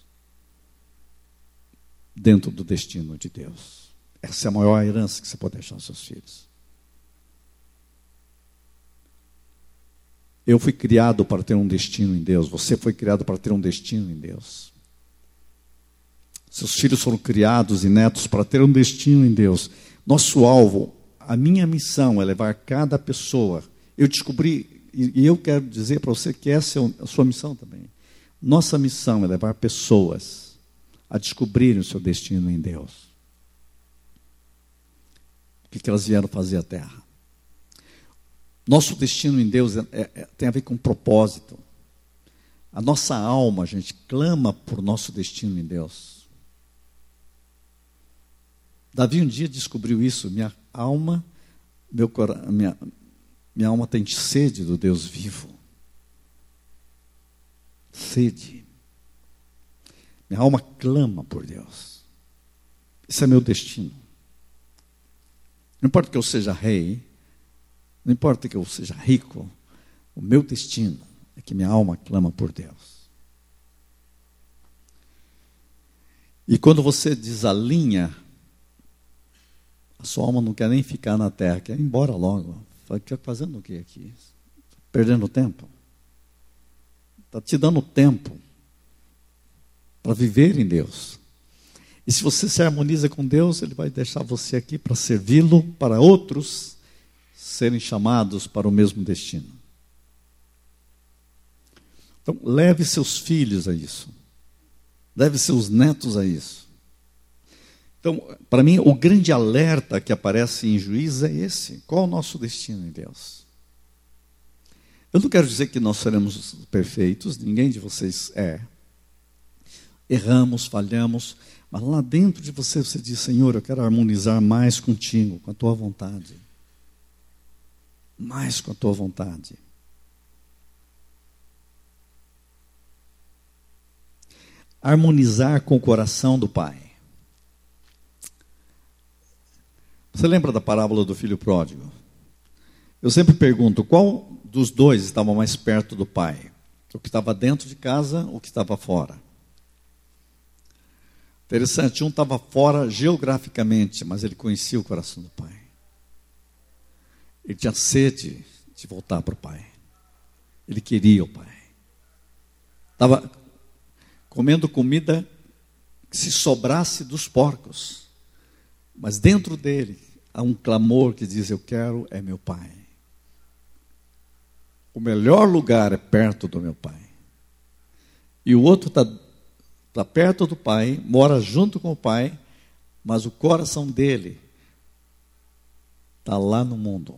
dentro do destino de Deus. Essa é a maior herança que você pode deixar aos seus filhos. Eu fui criado para ter um destino em Deus. Você foi criado para ter um destino em Deus. Seus filhos foram criados e netos para ter um destino em Deus. Nosso alvo, a minha missão é levar cada pessoa. Eu descobri, e eu quero dizer para você que essa é a sua missão também. Nossa missão é levar pessoas a descobrirem o seu destino em Deus. O que elas vieram fazer à Terra. Nosso destino em Deus tem a ver com propósito. A nossa alma, gente, clama por nosso destino em Deus. Davi um dia descobriu isso. Minha alma tem sede do Deus vivo. Sede. Minha alma clama por Deus. Esse é meu destino. Não importa que eu seja rei, não importa que eu seja rico, o meu destino é que minha alma clama por Deus. E quando você desalinha, a sua alma não quer nem ficar na terra, quer ir embora logo. Está fazendo o que aqui? Perdendo tempo. Está te dando tempo para viver em Deus. E se você se harmoniza com Deus, Ele vai deixar você aqui para servi-lo, para outros serem chamados para o mesmo destino. Então, leve seus filhos a isso. Leve seus netos a isso. Então, para mim, o grande alerta que aparece em Juízes é esse. Qual o nosso destino em Deus? Eu não quero dizer que nós seremos perfeitos, ninguém de vocês é. Erramos, falhamos, mas lá dentro de você, você diz: Senhor, eu quero harmonizar mais contigo, com a tua vontade. Mais com a tua vontade. Harmonizar com o coração do Pai. Você lembra da parábola do filho pródigo? Eu sempre pergunto, qual dos dois estava mais perto do pai? O que estava dentro de casa ou o que estava fora? Interessante, um estava fora geograficamente, mas ele conhecia o coração do pai. Ele tinha sede de voltar para o pai. Ele queria o pai. Estava comendo comida que se sobrasse dos porcos. Mas dentro dele há um clamor que diz: eu quero é meu pai. O melhor lugar é perto do meu pai. E o outro está perto do pai, mora junto com o pai, mas o coração dele está lá no mundo.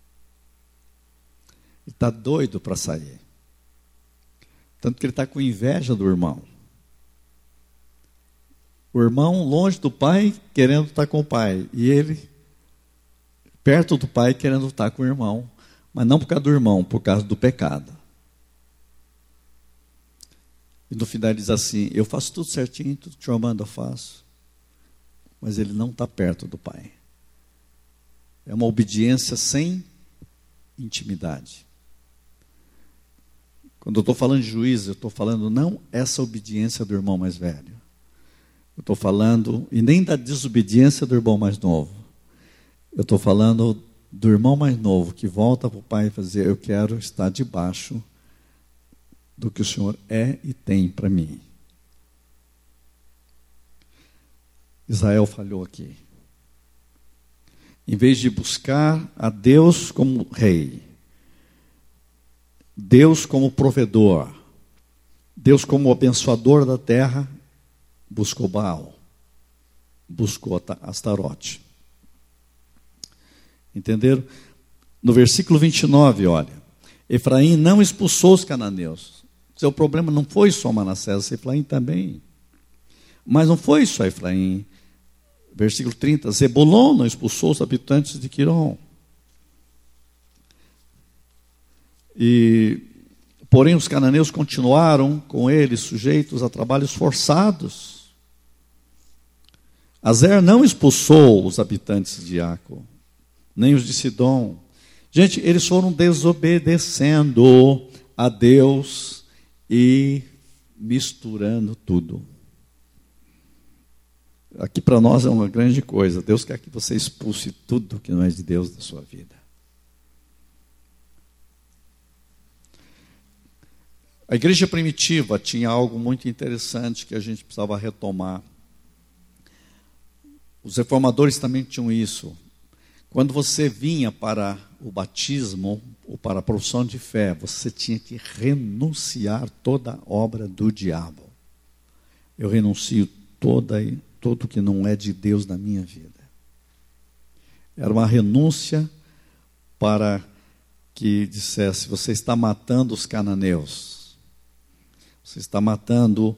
Ele está doido para sair. Tanto que ele está com inveja do irmão. O irmão longe do pai, querendo estar com o pai. E ele, perto do pai, querendo estar com o irmão. Mas não por causa do irmão, por causa do pecado. E no final ele diz assim: eu faço tudo certinho, tudo que o senhor manda eu faço. Mas ele não está perto do pai. É uma obediência sem intimidade. Quando eu estou falando de juízo, eu estou falando não essa obediência do irmão mais velho. Eu estou falando, e nem da desobediência do irmão mais novo. Eu estou falando do irmão mais novo que volta para o pai e dizer: eu quero estar debaixo do que o Senhor é e tem para mim. Israel falhou aqui. Em vez de buscar a Deus como rei, Deus como provedor, Deus como abençoador da terra, buscou Baal, buscou Astarote. Entenderam? No versículo 29, olha: Efraim não expulsou os cananeus. Seu problema não foi só Manassés, Efraim também. Mas não foi só Efraim. Versículo 30, Zebulon não expulsou os habitantes de Quirom. Porém os cananeus continuaram com eles sujeitos a trabalhos forçados. Azer não expulsou os habitantes de Aco, nem os de Sidom. Gente, eles foram desobedecendo a Deus e misturando tudo. Aqui para nós é uma grande coisa. Deus quer que você expulse tudo que não é de Deus da sua vida. A igreja primitiva tinha algo muito interessante que a gente precisava retomar. Os reformadores também tinham isso. Quando você vinha para o batismo ou para a profissão de fé, você tinha que renunciar toda a obra do diabo. Eu renuncio tudo que não é de Deus na minha vida. Era uma renúncia para que dissesse: você está matando os cananeus, você está matando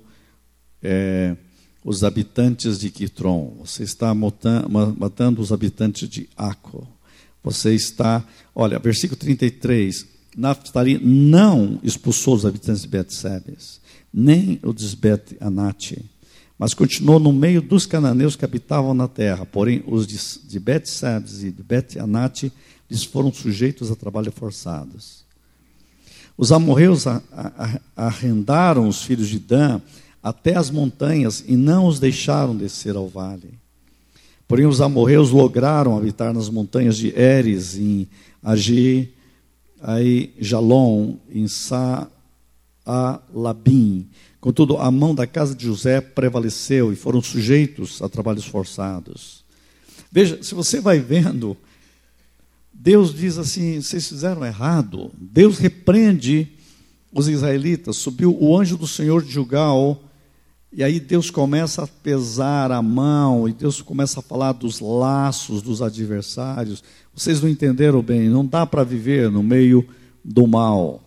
os habitantes de Quitron, você está matando os habitantes de Aco, você está... Olha, versículo 33, Naftali não expulsou os habitantes de Bet-Sebes, nem os de Bet-Anate, mas continuou no meio dos cananeus que habitavam na terra. Porém, os de Bet-Sebes e de Bet-Anate lhes foram sujeitos a trabalho forçados. Os amorreus arrendaram os filhos de Dan até as montanhas e não os deixaram descer ao vale. Porém, os amorreus lograram habitar nas montanhas de Eres, em Agi, Jalon, em a Labim. Contudo, a mão da casa de José prevaleceu e foram sujeitos a trabalhos forçados. Veja, se você vai vendo, Deus diz assim, vocês fizeram errado. Deus repreende os israelitas. Subiu o anjo do Senhor de Gilgal, e aí Deus começa a pesar a mão, e Deus começa a falar dos laços dos adversários. Vocês não entenderam bem, não dá para viver no meio do mal.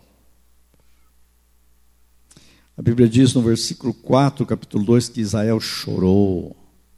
A Bíblia diz no versículo 4, capítulo 2, que Israel chorou.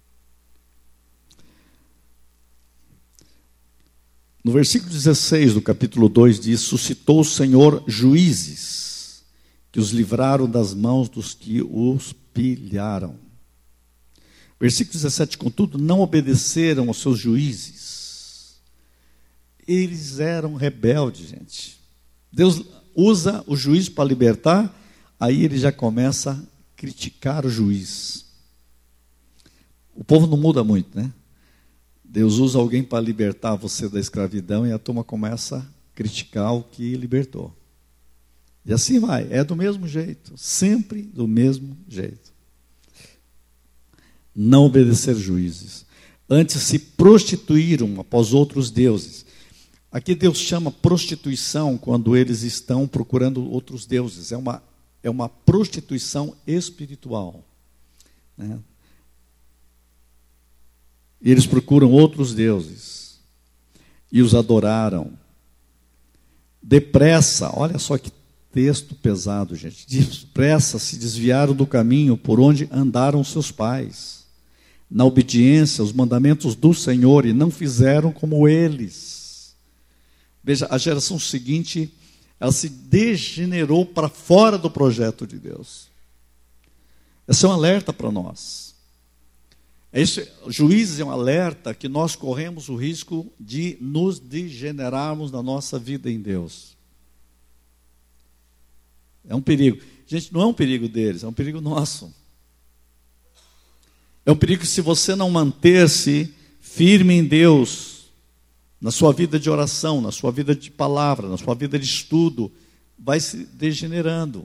No versículo 16 do capítulo 2 diz, suscitou o Senhor juízes, que os livraram das mãos dos que os pilharam. Versículo 17, contudo, não obedeceram aos seus juízes. Eles eram rebeldes, gente. Deus usa o juiz para libertar, aí ele já começa a criticar o juiz. O povo não muda muito, né? Deus usa alguém para libertar você da escravidão e a turma começa a criticar o que libertou. E assim vai, é do mesmo jeito, sempre do mesmo jeito. Não obedecer juízes. Antes se prostituíram após outros deuses. Aqui Deus chama prostituição quando eles estão procurando outros deuses. É uma prostituição espiritual, né? E eles procuram outros deuses e os adoraram. Depressa, olha só que texto pesado, gente. Depressa se desviaram do caminho por onde andaram seus pais, na obediência aos mandamentos do Senhor, e não fizeram como eles. Veja, a geração seguinte, ela se degenerou para fora do projeto de Deus. Esse é um alerta para nós. Juízes é um alerta que nós corremos o risco de nos degenerarmos na nossa vida em Deus. É um perigo. Gente, não é um perigo deles, é um perigo nosso. É um perigo que, se você não manter-se firme em Deus, na sua vida de oração, na sua vida de palavra, na sua vida de estudo, vai se degenerando.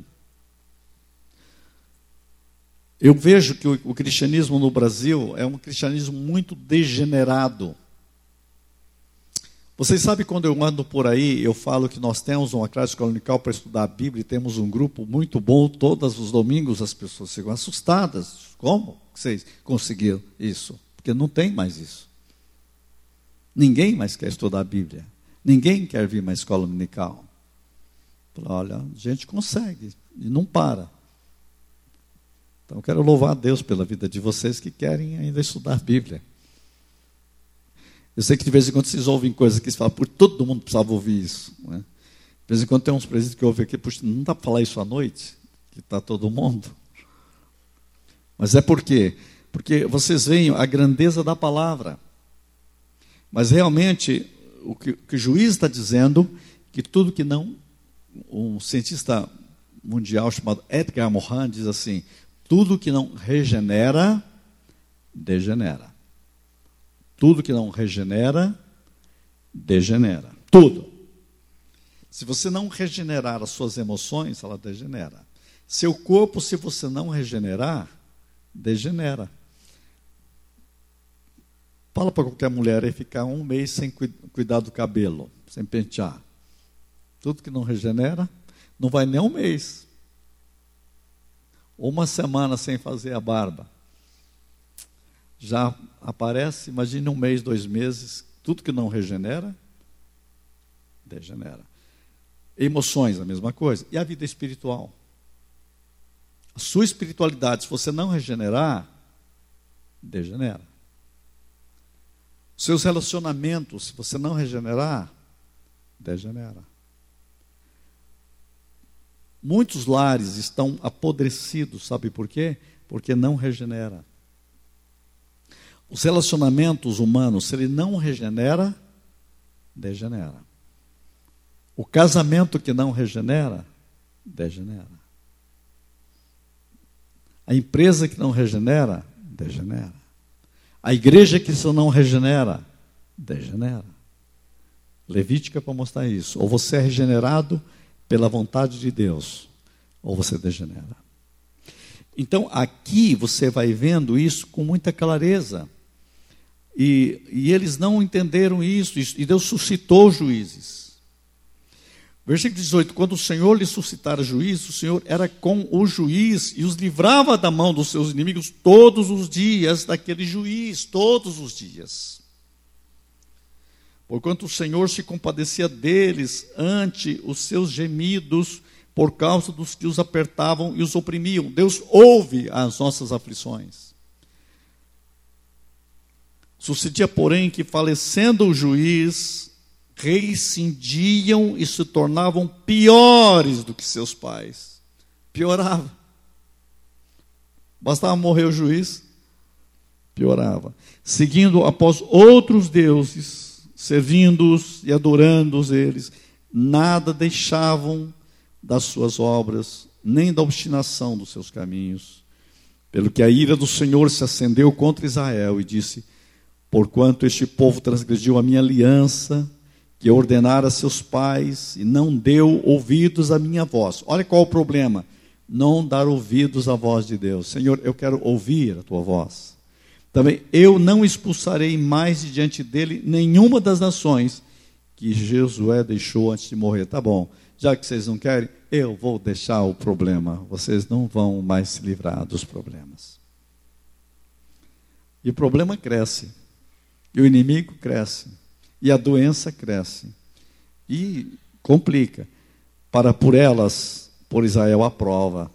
Eu vejo que o cristianismo no Brasil é um cristianismo muito degenerado. Vocês sabem, quando eu ando por aí, eu falo que nós temos uma classe escola dominical para estudar a Bíblia, e temos um grupo muito bom, todos os domingos as pessoas ficam assustadas. Como vocês conseguiram isso? Porque não tem mais isso. Ninguém mais quer estudar a Bíblia. Ninguém quer vir mais escola dominical. Olha, a gente consegue e não para. Então, eu quero louvar a Deus pela vida de vocês que querem ainda estudar a Bíblia. Eu sei que de vez em quando vocês ouvem coisas que se falam, por todo mundo precisava ouvir isso, né? De vez em quando tem uns presídios que ouvem aqui, puxa, não dá para falar isso à noite, que está todo mundo. Mas é por quê? Porque vocês veem a grandeza da palavra. Mas realmente, o que o juiz está dizendo, que tudo que não... Um cientista mundial chamado Edgar Morin diz assim, tudo que não regenera, degenera. Tudo que não regenera, degenera. Tudo. Se você não regenerar as suas emoções, ela degenera. Seu corpo, se você não regenerar, degenera. Fala para qualquer mulher aí ficar um mês sem cuidar do cabelo, sem pentear. Tudo que não regenera, não vai nem um mês. Uma semana sem fazer a barba. Já aparece, imagine 1 mês, 2 meses, tudo que não regenera, degenera. Emoções, a mesma coisa. E a vida espiritual? A sua espiritualidade, se você não regenerar, degenera. Seus relacionamentos, se você não regenerar, degenera. Muitos lares estão apodrecidos, sabe por quê? Porque não regenera. Os relacionamentos humanos, se ele não regenera, degenera. O casamento que não regenera, degenera. A empresa que não regenera, degenera. A igreja que não regenera, degenera. Levítica para mostrar isso. Ou você é regenerado pela vontade de Deus, ou você degenera. Então, aqui você vai vendo isso com muita clareza. E eles não entenderam isso, e Deus suscitou juízes. Versículo 18, quando o Senhor lhe suscitara juízes, o Senhor era com o juiz e os livrava da mão dos seus inimigos todos os dias daquele juiz, todos os dias. Porquanto o Senhor se compadecia deles ante os seus gemidos, por causa dos que os apertavam e os oprimiam. Deus ouve as nossas aflições. Sucedia, porém, que falecendo o juiz, reincidiam e se tornavam piores do que seus pais. Piorava. Bastava morrer o juiz, piorava. Seguindo após outros deuses, servindo-os e adorando-os eles, nada deixavam das suas obras, nem da obstinação dos seus caminhos. Pelo que a ira do Senhor se acendeu contra Israel e disse: porquanto este povo transgrediu a minha aliança, que ordenara a seus pais, e não deu ouvidos à minha voz. Olha qual o problema: não dar ouvidos à voz de Deus. Senhor, eu quero ouvir a tua voz. Também eu não expulsarei mais de diante dele nenhuma das nações que Josué deixou antes de morrer. Tá bom, já que vocês não querem, eu vou deixar o problema. Vocês não vão mais se livrar dos problemas. E o problema cresce. E o inimigo cresce. E a doença cresce. E complica. Para por elas, por Israel à prova.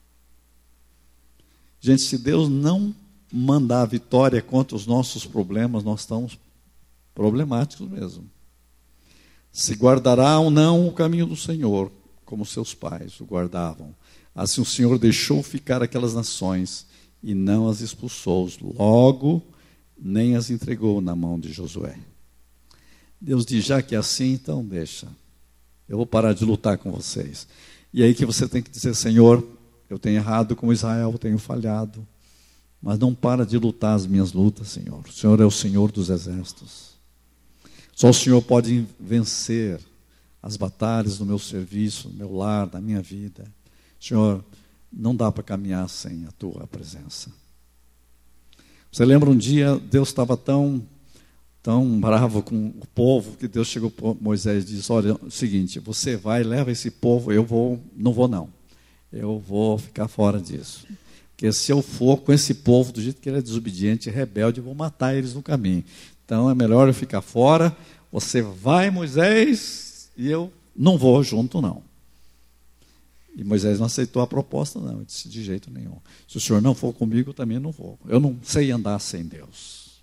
Gente, se Deus não mandar a vitória contra os nossos problemas, nós estamos problemáticos mesmo. Se guardará ou não o caminho do Senhor, como seus pais o guardavam. Assim o Senhor deixou ficar aquelas nações e não as expulsou. Logo, nem as entregou na mão de Josué. Deus diz: já que é assim, então deixa. Eu vou parar de lutar com vocês. E aí que você tem que dizer: Senhor, eu tenho errado com Israel, eu tenho falhado. Mas não para de lutar as minhas lutas, Senhor. O Senhor é o Senhor dos exércitos. Só o Senhor pode vencer as batalhas do meu serviço, do meu lar, da minha vida. Senhor, não dá para caminhar sem a tua presença. Você lembra um dia, Deus estava tão bravo com o povo, que Deus chegou para Moisés e disse: olha, é o seguinte, você vai, leva esse povo, não vou ficar fora disso. Porque se eu for com esse povo, do jeito que ele é desobediente e rebelde, eu vou matar eles no caminho. Então é melhor eu ficar fora. Você vai, Moisés, e eu não vou junto, não. E Moisés não aceitou a proposta, não. Ele disse: de jeito nenhum. Se o senhor não for comigo, eu também não vou. Eu não sei andar sem Deus.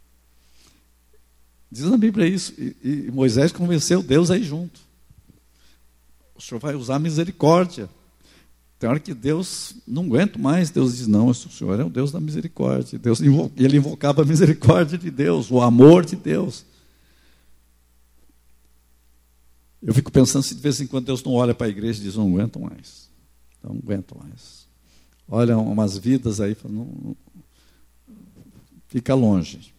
Diz na Bíblia isso. E Moisés convenceu Deus a ir junto. O senhor vai usar misericórdia. Tem hora que Deus não aguenta mais. Deus diz: não, o Senhor é o Deus da misericórdia. Ele invocava a misericórdia de Deus, o amor de Deus. Eu fico pensando se de vez em quando Deus não olha para a igreja e diz: não aguento mais. Não aguento mais. Olha umas vidas aí, não, fica longe.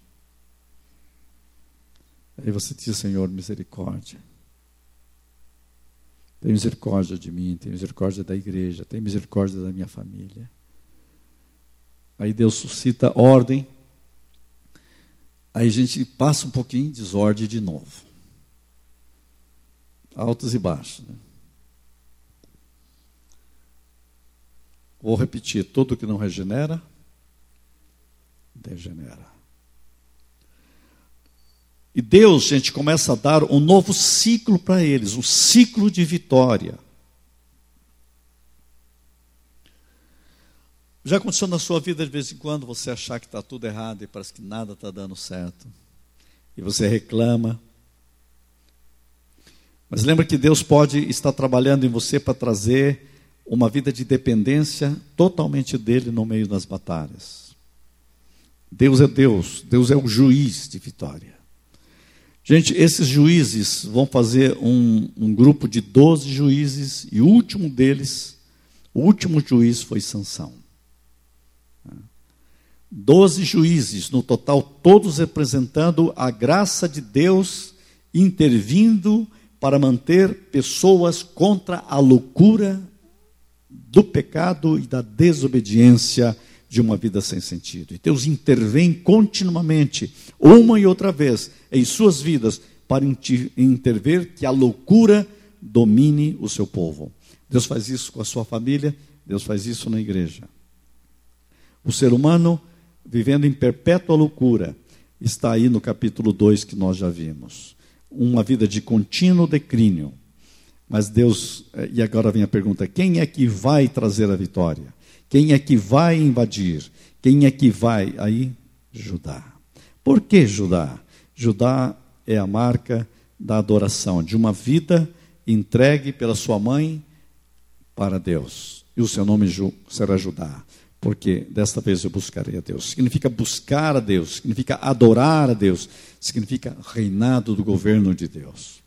Aí você diz: Senhor, misericórdia. Tem misericórdia de mim, tem misericórdia da igreja, tem misericórdia da minha família. Aí Deus suscita ordem. Aí a gente passa um pouquinho em desordem de novo. Altos e baixos. Né? Vou repetir: tudo que não regenera, degenera. E Deus, gente, começa a dar um novo ciclo para eles, um ciclo de vitória. Já aconteceu na sua vida de vez em quando você achar que está tudo errado e parece que nada está dando certo? E você reclama. Mas lembra que Deus pode estar trabalhando em você para trazer uma vida de dependência totalmente dele no meio das batalhas. Deus é Deus, Deus é o juiz de vitória. Gente, esses juízes vão fazer um grupo de 12 juízes, e o último juiz foi Sansão. 12 juízes no total, todos representando a graça de Deus intervindo para manter pessoas contra a loucura do pecado e da desobediência de uma vida sem sentido. E Deus intervém continuamente, uma e outra vez, em suas vidas, para intervir que a loucura domine o seu povo. Deus faz isso com a sua família, Deus faz isso na igreja. O ser humano, vivendo em perpétua loucura, está aí no capítulo 2 que nós já vimos. Uma vida de contínuo declínio. Mas Deus, e agora vem a pergunta, quem é que vai trazer a vitória? Quem é que vai invadir? Quem é que vai? Aí, Judá. Por que Judá? Judá é a marca da adoração, de uma vida entregue pela sua mãe para Deus. E o seu nome será Judá, porque desta vez eu buscarei a Deus. Significa buscar a Deus, significa adorar a Deus, significa reinado do governo de Deus.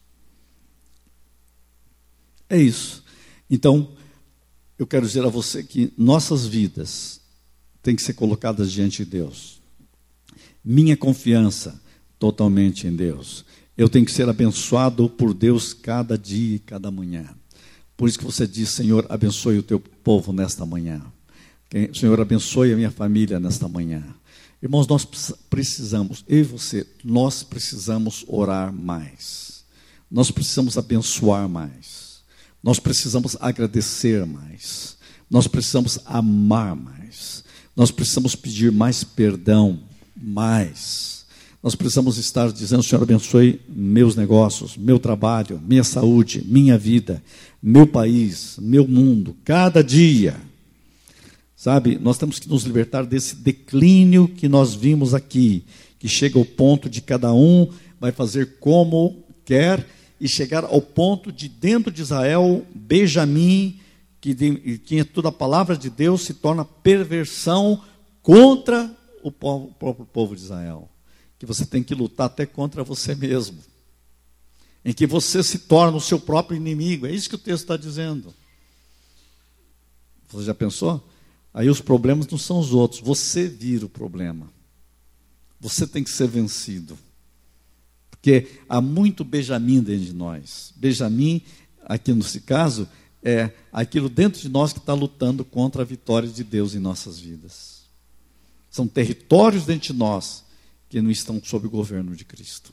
É isso. Então, eu quero dizer a você que nossas vidas têm que ser colocadas diante de Deus. Minha confiança totalmente em Deus. Eu tenho que ser abençoado por Deus cada dia e cada manhã. Por isso que você diz, Senhor, abençoe o teu povo nesta manhã. Senhor, abençoe a minha família nesta manhã. Irmãos, nós precisamos, eu e você, nós precisamos orar mais. Nós precisamos abençoar mais. Nós precisamos agradecer mais. Nós precisamos amar mais. Nós precisamos pedir mais perdão, mais. Nós precisamos estar dizendo, Senhor, abençoe meus negócios, meu trabalho, minha saúde, minha vida, meu país, meu mundo, cada dia. Sabe, nós temos que nos libertar desse declínio que nós vimos aqui, que chega ao ponto de cada um vai fazer como quer, e chegar ao ponto de, dentro de Israel, Benjamim, que tinha toda a palavra de Deus, se torna perversão contra o próprio povo de Israel. Que você tem que lutar até contra você mesmo. Em que você se torna o seu próprio inimigo. É isso que o texto está dizendo. Você já pensou? Aí os problemas não são os outros. Você vira o problema. Você tem que ser vencido. Porque há muito Benjamim dentro de nós. Benjamim, aqui nesse caso, é aquilo dentro de nós que está lutando contra a vitória de Deus em nossas vidas. São territórios dentro de nós que não estão sob o governo de Cristo.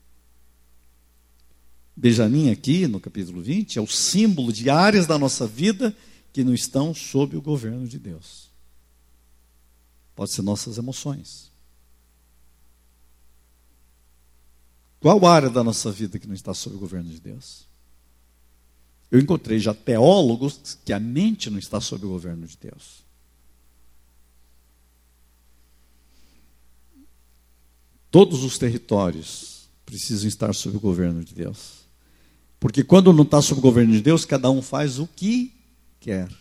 Benjamim aqui, no capítulo 20, é o símbolo de áreas da nossa vida que não estão sob o governo de Deus. Pode ser nossas emoções. Qual área da nossa vida que não está sob o governo de Deus? Eu encontrei já teólogos que a mente não está sob o governo de Deus. Todos os territórios precisam estar sob o governo de Deus. Porque quando não está sob o governo de Deus, cada um faz o que quer.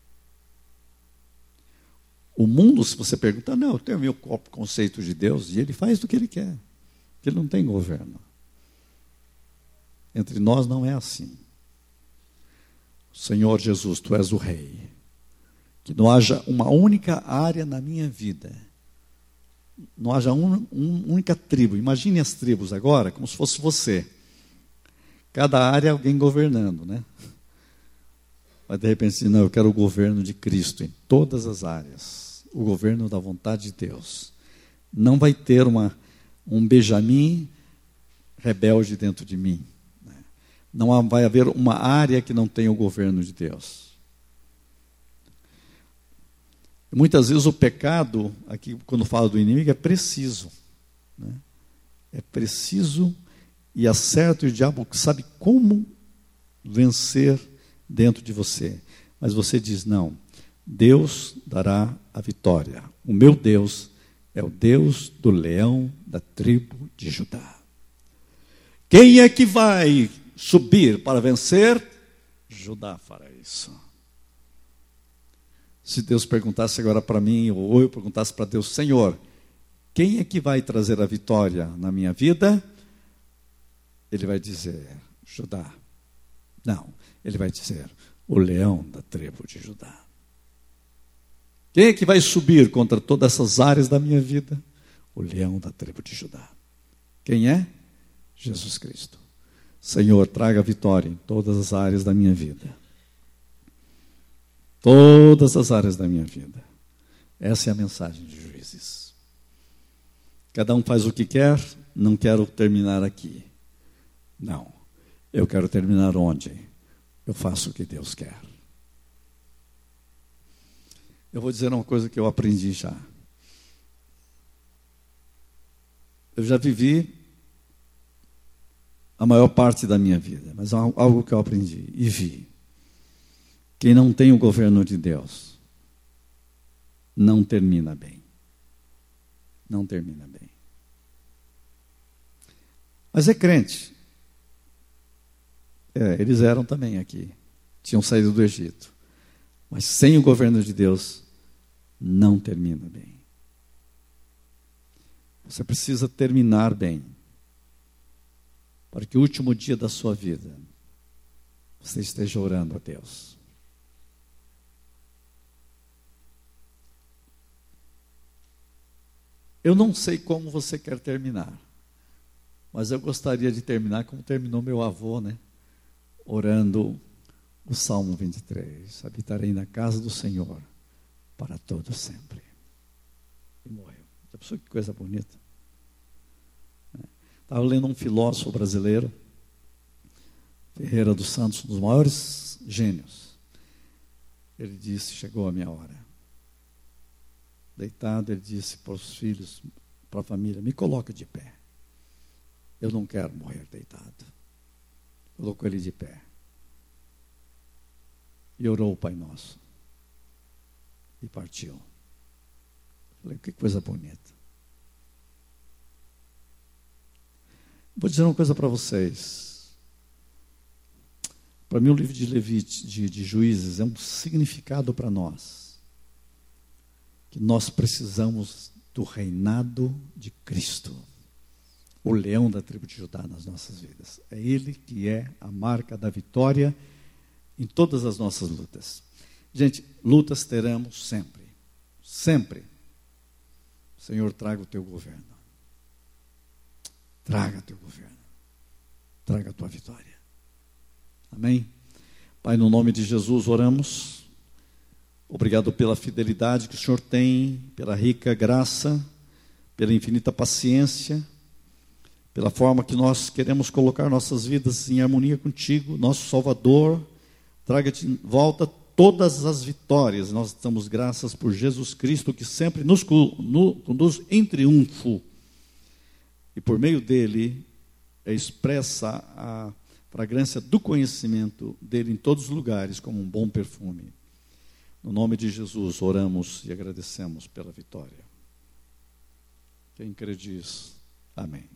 O mundo, se você perguntar, não, eu tenho o meu próprio conceito de Deus, e ele faz do que ele quer. Ele não tem governo. Entre nós não é assim. Senhor Jesus, Tu és o Rei. Que não haja uma única área na minha vida. Não haja uma única tribo. Imagine as tribos agora, como se fosse você. Cada área alguém governando, né? Mas de repente, não, eu quero o governo de Cristo em todas as áreas. O governo da vontade de Deus. Não vai ter um Benjamim rebelde dentro de mim. Não vai haver uma área que não tenha o governo de Deus. Muitas vezes o pecado, aqui quando fala do inimigo, é preciso. Né? É preciso e acerta, e o diabo sabe como vencer dentro de você. Mas você diz, não, Deus dará a vitória. O meu Deus é o Deus do leão da tribo de Judá. Quem é que vai subir para vencer? Judá fará isso. Se Deus perguntasse agora para mim, ou eu perguntasse para Deus, Senhor, quem é que vai trazer a vitória na minha vida? Ele vai dizer, Judá. Não, ele vai dizer, o leão da tribo de Judá. Quem é que vai subir contra todas essas áreas da minha vida? O leão da tribo de Judá. Quem é? Jesus Cristo. Senhor, traga vitória em todas as áreas da minha vida. Todas as áreas da minha vida. Essa é a mensagem de Juízes. Cada um faz o que quer, não quero terminar aqui. Não, eu quero terminar onde? Eu faço o que Deus quer. Eu vou dizer uma coisa que eu aprendi já. Eu já vivi a maior parte da minha vida, mas algo que eu aprendi e vi. Quem não tem o governo de Deus não termina bem. Não termina bem. Mas é crente. Eles eram também aqui. Tinham saído do Egito. Mas sem o governo de Deus, não termina bem. Você precisa terminar bem. Para que o último dia da sua vida, você esteja orando a Deus. Eu não sei como você quer terminar, mas eu gostaria de terminar como terminou meu avô, né? Orando o Salmo 23. Habitarei na casa do Senhor para todo sempre. E morreu. Já pensou que coisa bonita? Estava lendo um filósofo brasileiro, Ferreira dos Santos, um dos maiores gênios. Ele disse, chegou a minha hora. Deitado, ele disse para os filhos, para a família, me coloca de pé. Eu não quero morrer deitado. Colocou ele de pé. E orou o Pai Nosso. E partiu. Falei, que coisa bonita. Vou dizer uma coisa para vocês. Para mim, o livro de Levítico, de Juízes, é um significado para nós. Que nós precisamos do reinado de Cristo. O leão da tribo de Judá nas nossas vidas. É Ele que é a marca da vitória em todas as nossas lutas. Gente, lutas teremos sempre. Sempre. Senhor, traga o teu governo. Traga o teu governo. Traga a tua vitória. Amém? Pai, no nome de Jesus oramos. Obrigado pela fidelidade que o Senhor tem, pela rica graça, pela infinita paciência, pela forma que nós queremos colocar nossas vidas em harmonia contigo, nosso Salvador. Traga de volta todas as vitórias. Nós damos graças por Jesus Cristo, que sempre nos conduz em triunfo. E por meio dele, expressa a fragrância do conhecimento dele em todos os lugares, como um bom perfume. No nome de Jesus, oramos e agradecemos pela vitória. Quem crê diz, amém.